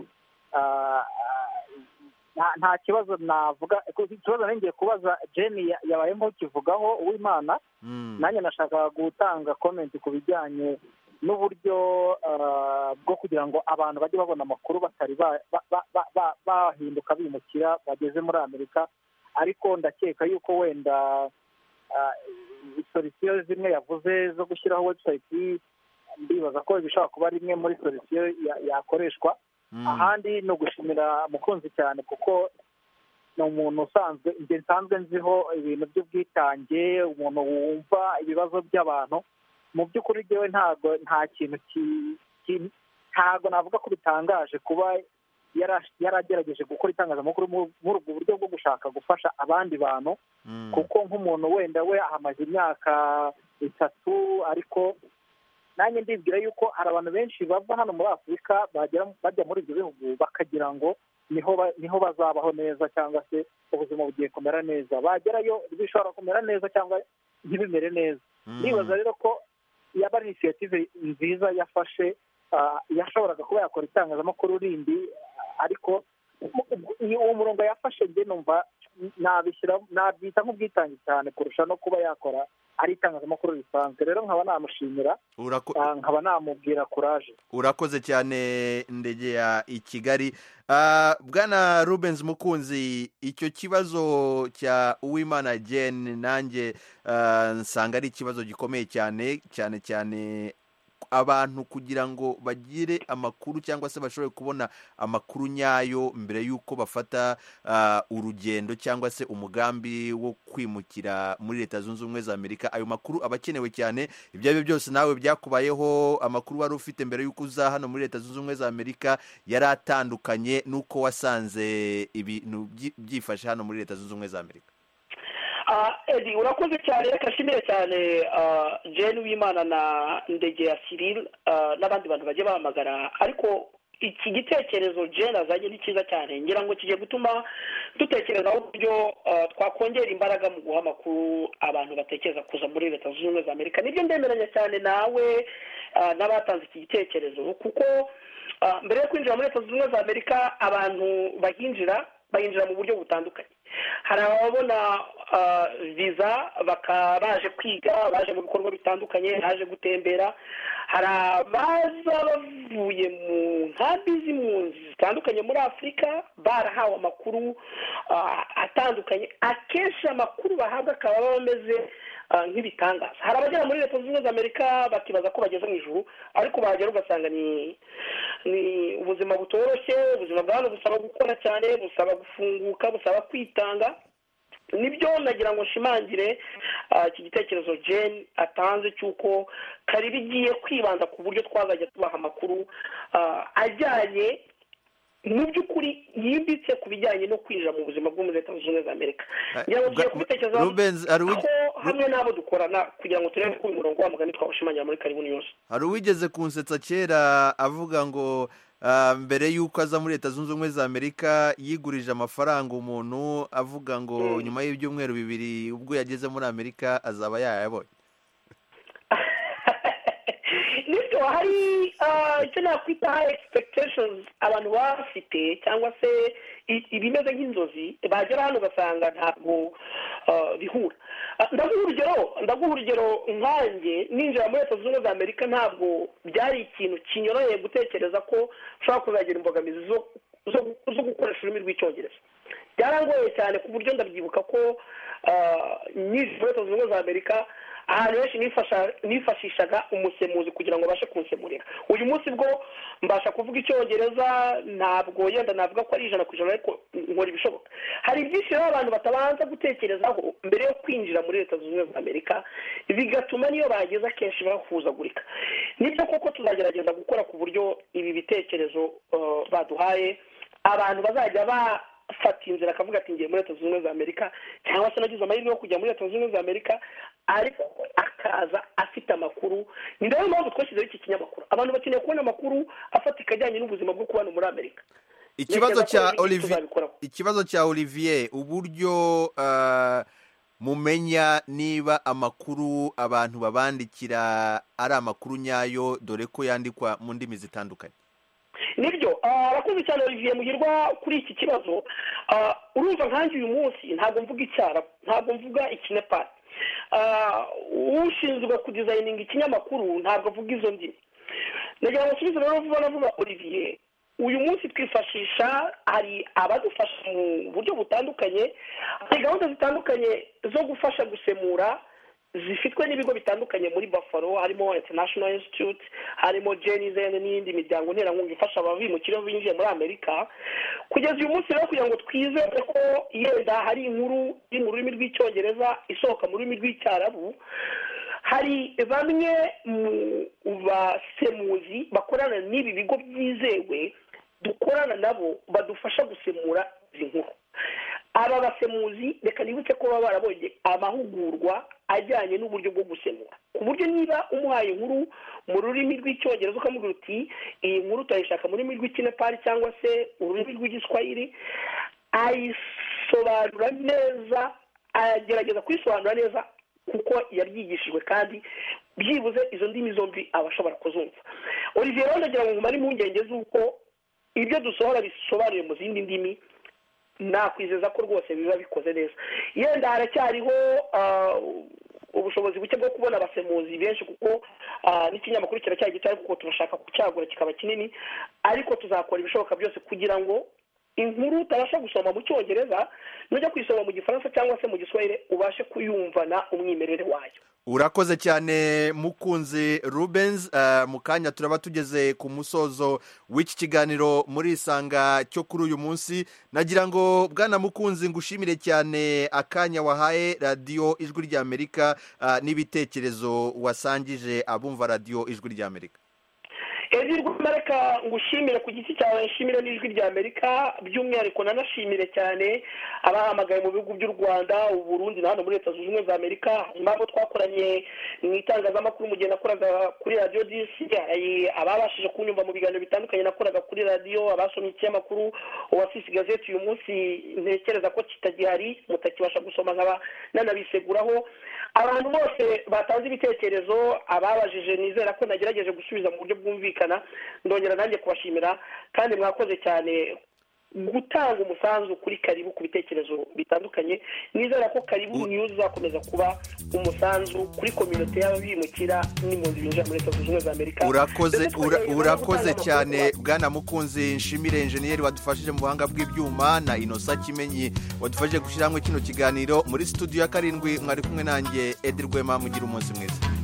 S8: Nta kibazo navuga. Ikibazo ngiye kubaza Jenny yabaye nk'ukivugaho Uwimana, nanjye nashaka gutanga comment ku bijyanye n'uburyo bwo kugira ngo abantu bajye babona amakuru batari bahinduka bimukira bageze muri Amerika. Ariko ndakeka yuko wenda solution zimwe yavuze zo gushyiraho website, ndibaza ko bishobora kuba rimwe muri solution yakoreshwa. Ahandi ni ugushimira Mukunzi cyane kuko ni umuntu usanzwe nsanzwe nziho ibintu by'ubwitange, umuntu wumva ibibazo by'abantu. Mu by'ukuri ryewe nta kintu ntabwo navuga ko bitangaje kuba yaragerageje gukora itangazamakuru muri ubwo buryo bwo gushaka gufasha abandi bantu, kuko nk'umuntu wenda we ahamaze imyaka 3, ariko nanjye ndibwira yuko hari abantu benshi bava hano muri Afurika bajya muri ibyo bihugu bakagira ngo niho bazabaho neza cyangwa se ubuzima bugiye kumera neza, bagerayo bishobora kumera neza cyangwa ntibimere neza. Nibaza rero ko yaba ari initiative nziza yafashe, yashoboraga kuba yakora itangazamakuru rindi, ariko uwo murongo yafashe njye numva nabyita nk'ubwitange cyane kurusha no kuba yakora ari itangazamakuru risanzwe. Rero nkaba namushimira, nkaba namubwira courage.
S1: Urakoze cyane Ndegeya i Kigali. Bwana Rubens Mukunzi, icyo kibazo cya Uwimana Jane nanjye nsanga ari ikibazo gikomeye cyane cyane abantu kugira ngo bagire amakuru cyangwa se bashobore kubona amakuru nyayo mbere y'uko bafata urugendo cyangwa se umugambi wo kwimukira muri Leta Zunze Ubumwe za Amerika, ayo makuru aba akenewe cyane. Ibyo ari byo byose nawe byakubayeho, amakuru wari ufite mbere y'uko uza hano muri Leta Zunze Ubumwe za Amerika yari atandukanye n'uko wasanze ibintu byifashe hano muri Leta Zunze Ubumwe za Amerika?
S2: Edi, urakoze cyane, reka nshimire cyane Jane Uwimana na Ndegera Cyril n'abandi bantu bagiye bahamagara, ariko iki gitekerezo Jane azanye ni cyiza cyane, ngira ngo kigiye gutuma dutekerezaho uburyo twakongera imbaraga mu guha amakuru abantu batekereza kuza muri Leta Zunze Ubumwe za Amerika. Nibyo ndemeranya cyane nawe n'abatanze iki gitekerezo, kuko mbere yo kwinjira muri Leta Zunze Ubumwe za Amerika abantu bahinjira mu buryo butandukanye. Hari ababona viza baje kwiga, baje mu bikorwa bitandukanye, baje gutembera. Hari abaza bavuye mu nkambi z'impunzi zitandukanye muri Afurika barahawe amakuru atandukanye, akenshi amakuru bahabwa akaba bameze nk'ibitangaza. Hari abagera muri Leta Zunze Ubumwe za Amerika bakibaza ko bageze mu ijuru, ariko bahagera ugasanga ni ubuzima butoroshye. Ubuzima bwa hano busaba gukora cyane, busaba gufunguka, busaba kwitanga. Nibyo nagira ngo nshimangire iki gitekerezo Jane atanze cy'uko kari bigiye kwibanda ku buryo twazajya tubaha amakuru ajyanye mu by'ukuri yimbitse ku bijyanye no kwinjira mu buzima bwo muri Leta Zunze Ubumwe za Amerika. Ngira ngo tugiye kubitekerezaho hamwe n'abo dukorana kugira ngo turebe ko uyu murongo wa mugani twawushimangira muri Karibu News.
S1: Hari uwigeze kunsetsa kera avuga ngo mbere y'uko aza muri Leta Zunze Ubumwe za Amerika yigurije amafaranga umuntu, avuga ngo nyuma y'ibyumweru 2 ubwo yageze muri Amerika azaba yayabonye.
S2: Nibyo, hari icyo nakwita high expectations abantu baba bafite, cyangwa se ibimeze nk'inzozi, bagera hano ugasanga ntabwo bihura. Ndaguha urugero nkanjye ninjira muri Leta Zunze Ubumwe za Amerika, ntabwo byari ikintu kinyoroheye gutekereza ko ushobora kuzagira imbogamizi zo gukoresha ururimi rw'icyongereza. Byarangoye cyane ku buryo ndabyibuka ko nyinshi muri Leta Zunze Ubumwe za Amerika ahantu henshi nifashishaga umusemuzi kugira ngo abashe kunsemurira. Uyu munsi bwo mbasha kuvuga icyongereza, ntabwo yenda navuga ko ari 100%, ariko nkora ibishoboka. Hari byinshi rero abantu batabanza gutekerezaho mbere yo kwinjira muri Leta Zunze Ubumwe za Amerika, bigatuma niyo bageze akenshi bahuzagurika. Nibyo koko tuzagerageza gukora ku buryo ibi bitekerezo baduhaye abantu bazajya bafata inzira akavuga ati ngiye muri Leta Zunze Ubumwe za Amerika, cyangwa se nagize amahirwe yo kujya muri Leta Zunze Ubumwe za Amerika ariko akaza afite amakuru. Ni nayo mpamvu twashyizeho iki kinyamakuru. Abantu bakeneye kubona amakuru afatika ajyanye n'ubuzima bwo kubana muri Amerika.
S1: Ikibazo cya Olivier, uburyo mumenya niba amakuru abantu babandikira ari amakuru nyayo, dore ko yandikwa mu ndimi zitandukanye.
S2: Nibyo, abakozi cyane Olivier Muhirwa kuri iki kibazo. Urumva nkanjye uyu munsi ntabwo mvuga Icyarabu, ntabwo mvuga Ikinepali. Ushinzwe kudizayininga ikinyamakuru ntabwo avuga izo ndimi. Nagira ngo nsubize rero vuba Olivier, uyu munsi twifashisha, hari abadufasha mu buryo butandukanye, hari gahunda zitandukanye zo gufasha gusemura zifitwe n'ibigo bitandukanye muri Buffalo, harimo International Institute, harimo Jenizen n'indi miryango nterankunga ifasha ababimukira binjiye muri Amerika. Kugeza uyu munsi rero kugira ngo twizere ko yenda hari inkuru iri mu rurimi rw'icyongereza isohoka mu rurimi rw'icyarabu, hari bamwe mu basemuzi bakorana n'ibi bigo byizewe dukorana nabo badufasha gusemura izi nkuru. Aba basemuzi reka nibutse ko baba barabonye amahugurwa ajyanye n'uburyo bwo gusemura, ku buryo niba umuhaye inkuru mu rurimi rw'icyongereza ukamubwira uti iyi nkuru utayishaka mu rurimi rw'ikinepali cyangwa se ururimi rw'igiswahili, ayisobanura neza, agerageza kuyisobanura neza kuko yabyigishijwe kandi byibuze izo ndimi zombi aba ashobora kuzumva. Olivier rero ndagira ngo nkumare impungenge z'uko ibyo dusohora bisobanuye mu zindi ndimi, nakwizeza ko rwose biba bikoze neza. Yenda haracyariho ubushobozi buke bwo kubona abasemuzi benshi, kuko n'ikinyamakuru kiracyari gito, kuko turashaka kucyagura kikaba kinini, ariko tuzakora ibishoboka byose kugira ngo inkuru utabasha gusoma mu cyongereza nujya kuyisoma mu gifaransa cyangwa se mu giswahili ubashe kuyumvana umwimerere wayo.
S1: Urakoze cyane Mukunzi Rubens. Mu kanya turaba tugeze ku musozo w'iki kiganiro muri Isanga cyo kuri uyu munsi. Nagira ngo bwana Mukunzi ngushimire cyane akanya wahaye radiyo Ijwi ry'Amerika n'ibitekerezo wasangije abumva radiyo Ijwi ry'Amerika.
S2: Reka ngushimire ku giti cyawe, nshimire n'Ijwi ry'Amerika, by'umwihariko nanashimire cyane abahamagaye mu bihugu by'u Rwanda, u Burundi na hano muri Leta Zunze Ubumwe za Amerika. Impamvu twakoranye mu itangazamakuru mu gihe nakoraga kuri radiyo DC, ababashije kunyumva mu biganiro bitandukanye nakoraga kuri radiyo, abasomye ikinyamakuru Oasis Gazette uyu munsi ntekereza ko kitagihari mutakibasha gusoma nkaba nanabiseguraho. Abantu bose batanze ibitekerezo, ababajije nizera ko nagerageje gusubiza mu buryo bwumvikana, ndongera nanjye kubashimira kandi mwakoze cyane gutanga umusanzu kuri Karibu ku bitekerezo bitandukanye. Nizera ko Karibu News zakomeza kuba umusanzu kuri community y'abimukira n'impunzi binjira muri Leta Zunze Ubumwe za Amerika.
S1: Urakoze cyane bwana Mukunzi. Nshimire engineer wadufashije mu buhanga bw'ibyuma na Innocent Kimenyi wadufashije gushyira hamwe kino kiganiro. Muri studio ya 7 mwari kumwe nanjye Edi Rwema. Mugira umunsi mwiza.